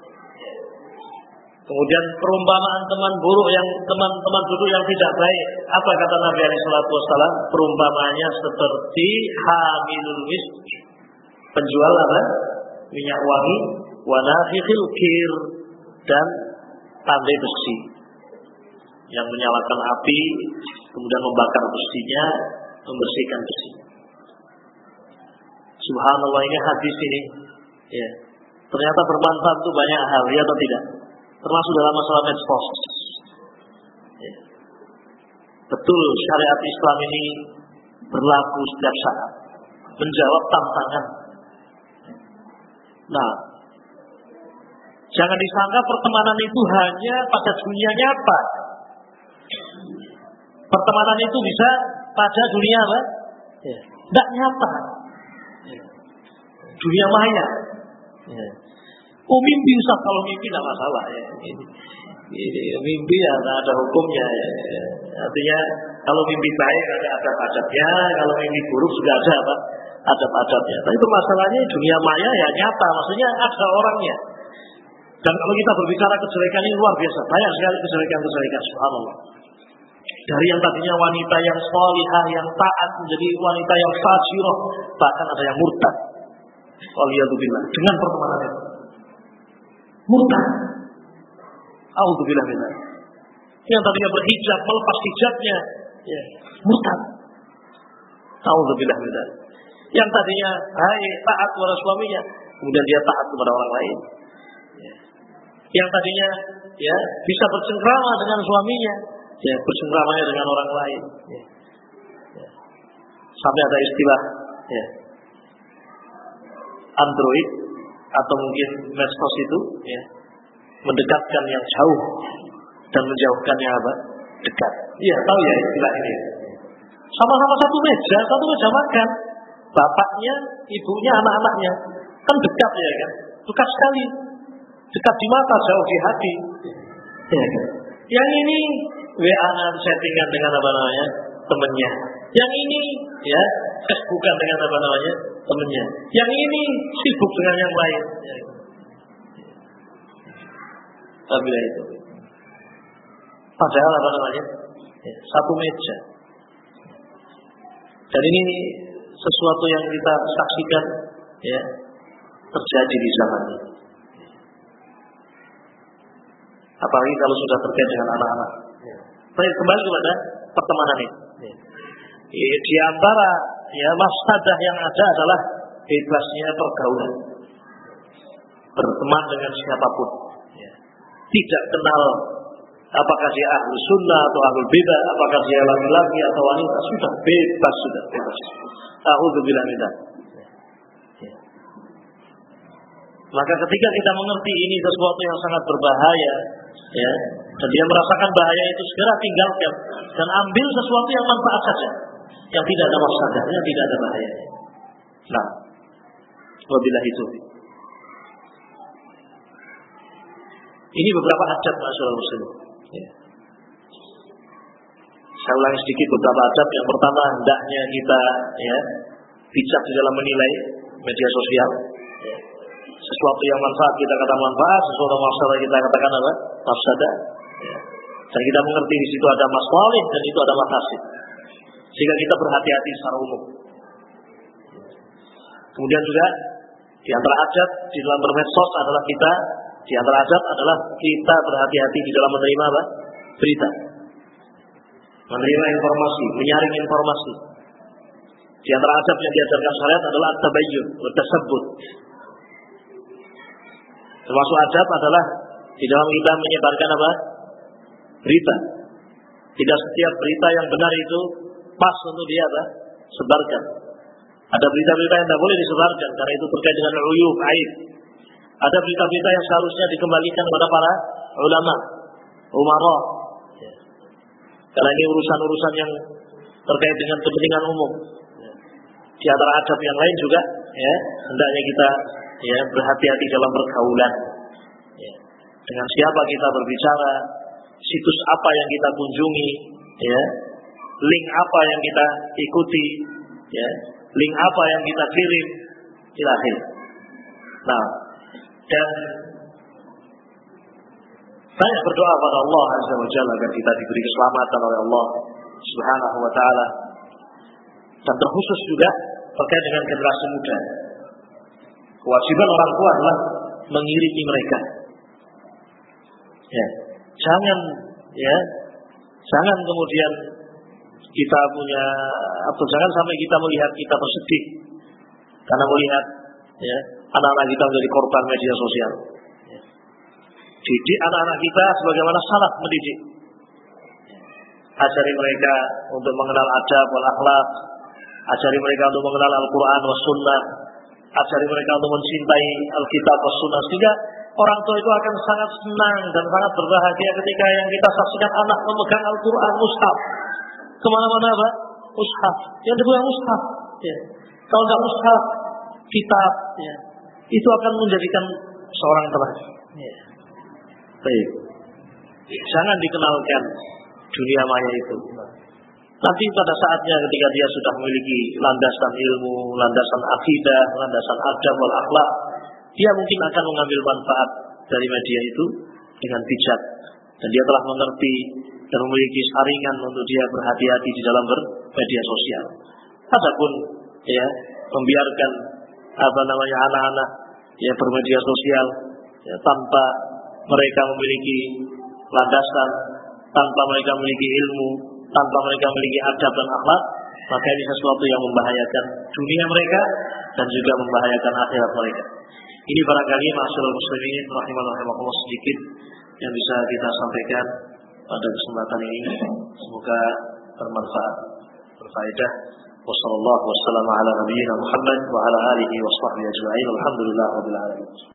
Kemudian perumpamaan teman buruk yang teman-teman duduk yang tidak baik. Apa kata Nabi alaihi salatu wasallam? Perumpamaannya seperti hamilul misk, penjual apa? Minyak wangi, wa nafikhil kir, dan tandai besi yang menyalakan api, kemudian membakar besinya, membersihkan besi. Subhanallah, ini hadis ini, ya, ternyata bermanfaat untuk banyak hal, ya atau tidak? Termasuk dalam masalah medsos. Ya. Betul, syariat Islam ini berlaku setiap saat, menjawab tantangan. Nah, jangan disangka pertemanan itu hanya pada dunia nyata. Pertemanan itu bisa pada dunia apa? Ya. Tidak nyata. Ya. Dunia maya. Ya. Oh, mimpi Ustaz, kalau mimpi tidak masalah ya. Ini, ini, mimpi ya ada hukumnya ya. Artinya kalau mimpi baik ada adab-adabnya, kalau mimpi buruk juga ada apa? Adab-adabnya. Tapi itu masalahnya dunia maya ya nyata, maksudnya ada orangnya. Dan kalau kita berbicara kejelekan ini luar biasa, banyak sekali kejelekan-kejelekan, subhanallah. Dari yang tadinya wanita yang sholihah, yang taat menjadi wanita yang fajirah, bahkan ada yang murtad. Waliyadzubillah, dengan pertemanan itu. Murtad. A'udzubillah minzalik. Yang tadinya berhijab melepas hijabnya, ya, murtad. A'udzubillah minzalik. Yang tadinya hai taat kepada suaminya, kemudian dia taat kepada orang lain. Ya. Yang tadinya ya bisa bercengkrama dengan suaminya, ya bercengkramanya dengan orang lain. Ya. Ya. Sampai ada istilah ya, Android atau mungkin medsos itu ya, mendekatkan yang jauh dan menjauhkan yang apa? Dekat. Iya, tahu ya istilah ini. Sama-sama satu meja, satu meja makan. Bapaknya, ibunya, anak-anaknya kan dekat ya kan? Dekat sekali. Dekat di mata, jauh di hati. Ya kan? Yang ini W A-an settingan dengan apa namanya? Temennya. Yang ini ya Facebookan dengan apa namanya? Temennya. Yang ini sibuk dengan yang lain. Ya. Tapi itu. Padahal apa namanya? Ya, satu meja. Dan ini sesuatu yang kita saksikan ya terjadi di zaman ini. Apalagi kalau sudah terkait dengan anak-anak. Ya. Baik, kembali kepada pertemanan ini. Ya, di antara ya mafsadah yang ada adalah bebasnya pergaulan. Berteman dengan siapapun. Ya. Tidak kenal apakah dia ahlu sunnah atau ahlu bidah, apakah dia laki-laki atau wanita, sudah bebas, sudah bebas. A'udzubillah min dzalik. Maka ketika kita mengerti ini sesuatu yang sangat berbahaya, ya, dan dia merasakan bahaya itu, segera tinggalkan dan ambil sesuatu yang manfaat saja, yang tidak ada mafsadahnya, tidak ada bahayanya. Nah, wabillahi itu. Ini beberapa adab masyarakat muslim. Ya. Saya ulangi sedikit beberapa adab. Yang pertama, hendaknya kita ya bijak di dalam menilai media sosial. Ya. Sesuatu yang manfaat kita katakan manfaat, sesuatu yang mafsadah kita katakan apa? Mafsadah. Ya. Dan kita mengerti di situ ada masalih dan itu ada mafasid. Sehingga kita berhati-hati secara umum. Kemudian juga di antara adab di dalam bermedsos adalah kita di antara adab adalah kita berhati-hati di dalam menerima apa? Berita. Menerima informasi, menyaring informasi. Di antara adab yang diajarkan syariat adalah at-tabayyun wa tasabbut. Termasuk adab adalah di dalam kita menyebarkan apa? Berita. Tidak setiap berita yang benar itu pas untuk dia apa? Sebarkan. Ada berita-berita yang tidak boleh disebarkan karena itu terkait dengan uyub, aib. Ada berita-berita yang seharusnya dikembalikan kepada para ulama, umara. Ya. Karena ini urusan-urusan yang terkait dengan kepentingan umum. Ya. Di antara adab yang lain juga, ya, hendaknya kita ya berhati-hati dalam pergaulan. Ya. Dengan siapa kita berbicara, situs apa yang kita kunjungi, ya, link apa yang kita ikuti, ya, link apa yang kita kirim, ilahi. Nah, dan saya berdoa kepada Allah Azza wa Jalla agar kita diberi keselamatan oleh Allah Subhanahu wa taala. Dan terkhusus juga terkait dengan generasi muda. Kewajiban orang tua adalah mengiringi mereka. Ya, jangan ya, jangan kemudian kita punya atau jangan sampai kita melihat kita bersedih karena melihat ya anak-anak kita menjadi korban media sosial. Ya. Didik anak-anak kita sebagaimana salaf mendidik. Ajari mereka untuk mengenal adab wal akhlak, ajari mereka untuk mengenal Al-Quran was sunnah, ajari mereka untuk mencintai Alkitab was sunnah, sehingga orang tua itu akan sangat senang dan sangat berbahagia ketika yang kita saksikan anak memegang Al-Quran mushaf. Kemana-mana apa? Mushaf. Yang dipegang mushaf. Ya. Kalau tidak mushaf, kitab, ya, itu akan menjadikan seorang teman. Ya. Baik. Jangan dikenalkan dunia maya itu. Nanti pada saatnya ketika dia sudah memiliki landasan ilmu, landasan akidah, landasan adab wal akhlak, dia mungkin akan mengambil manfaat dari media itu dengan bijak. Dan dia telah mengerti dan memiliki saringan untuk dia berhati-hati di dalam bermedia sosial. Adapun ya membiarkan apa namanya anak-anak ya bermedia sosial ya, tanpa mereka memiliki landasan, tanpa mereka memiliki ilmu, tanpa mereka memiliki adab dan akhlak, maka ini sesuatu yang membahayakan dunia mereka dan juga membahayakan akhirat mereka. Ini barangkali ma'asyiral muslimin rahimanallahu rahimakumullah sedikit yang bisa kita sampaikan pada kesempatan ini. Semoga bermanfaat, berfaedah. Wassallallahu wassalamu ala nabiyyina Muhammad wa ala alihi wa sahbihi ajma'in. Alhamdulillah rabbil alamin.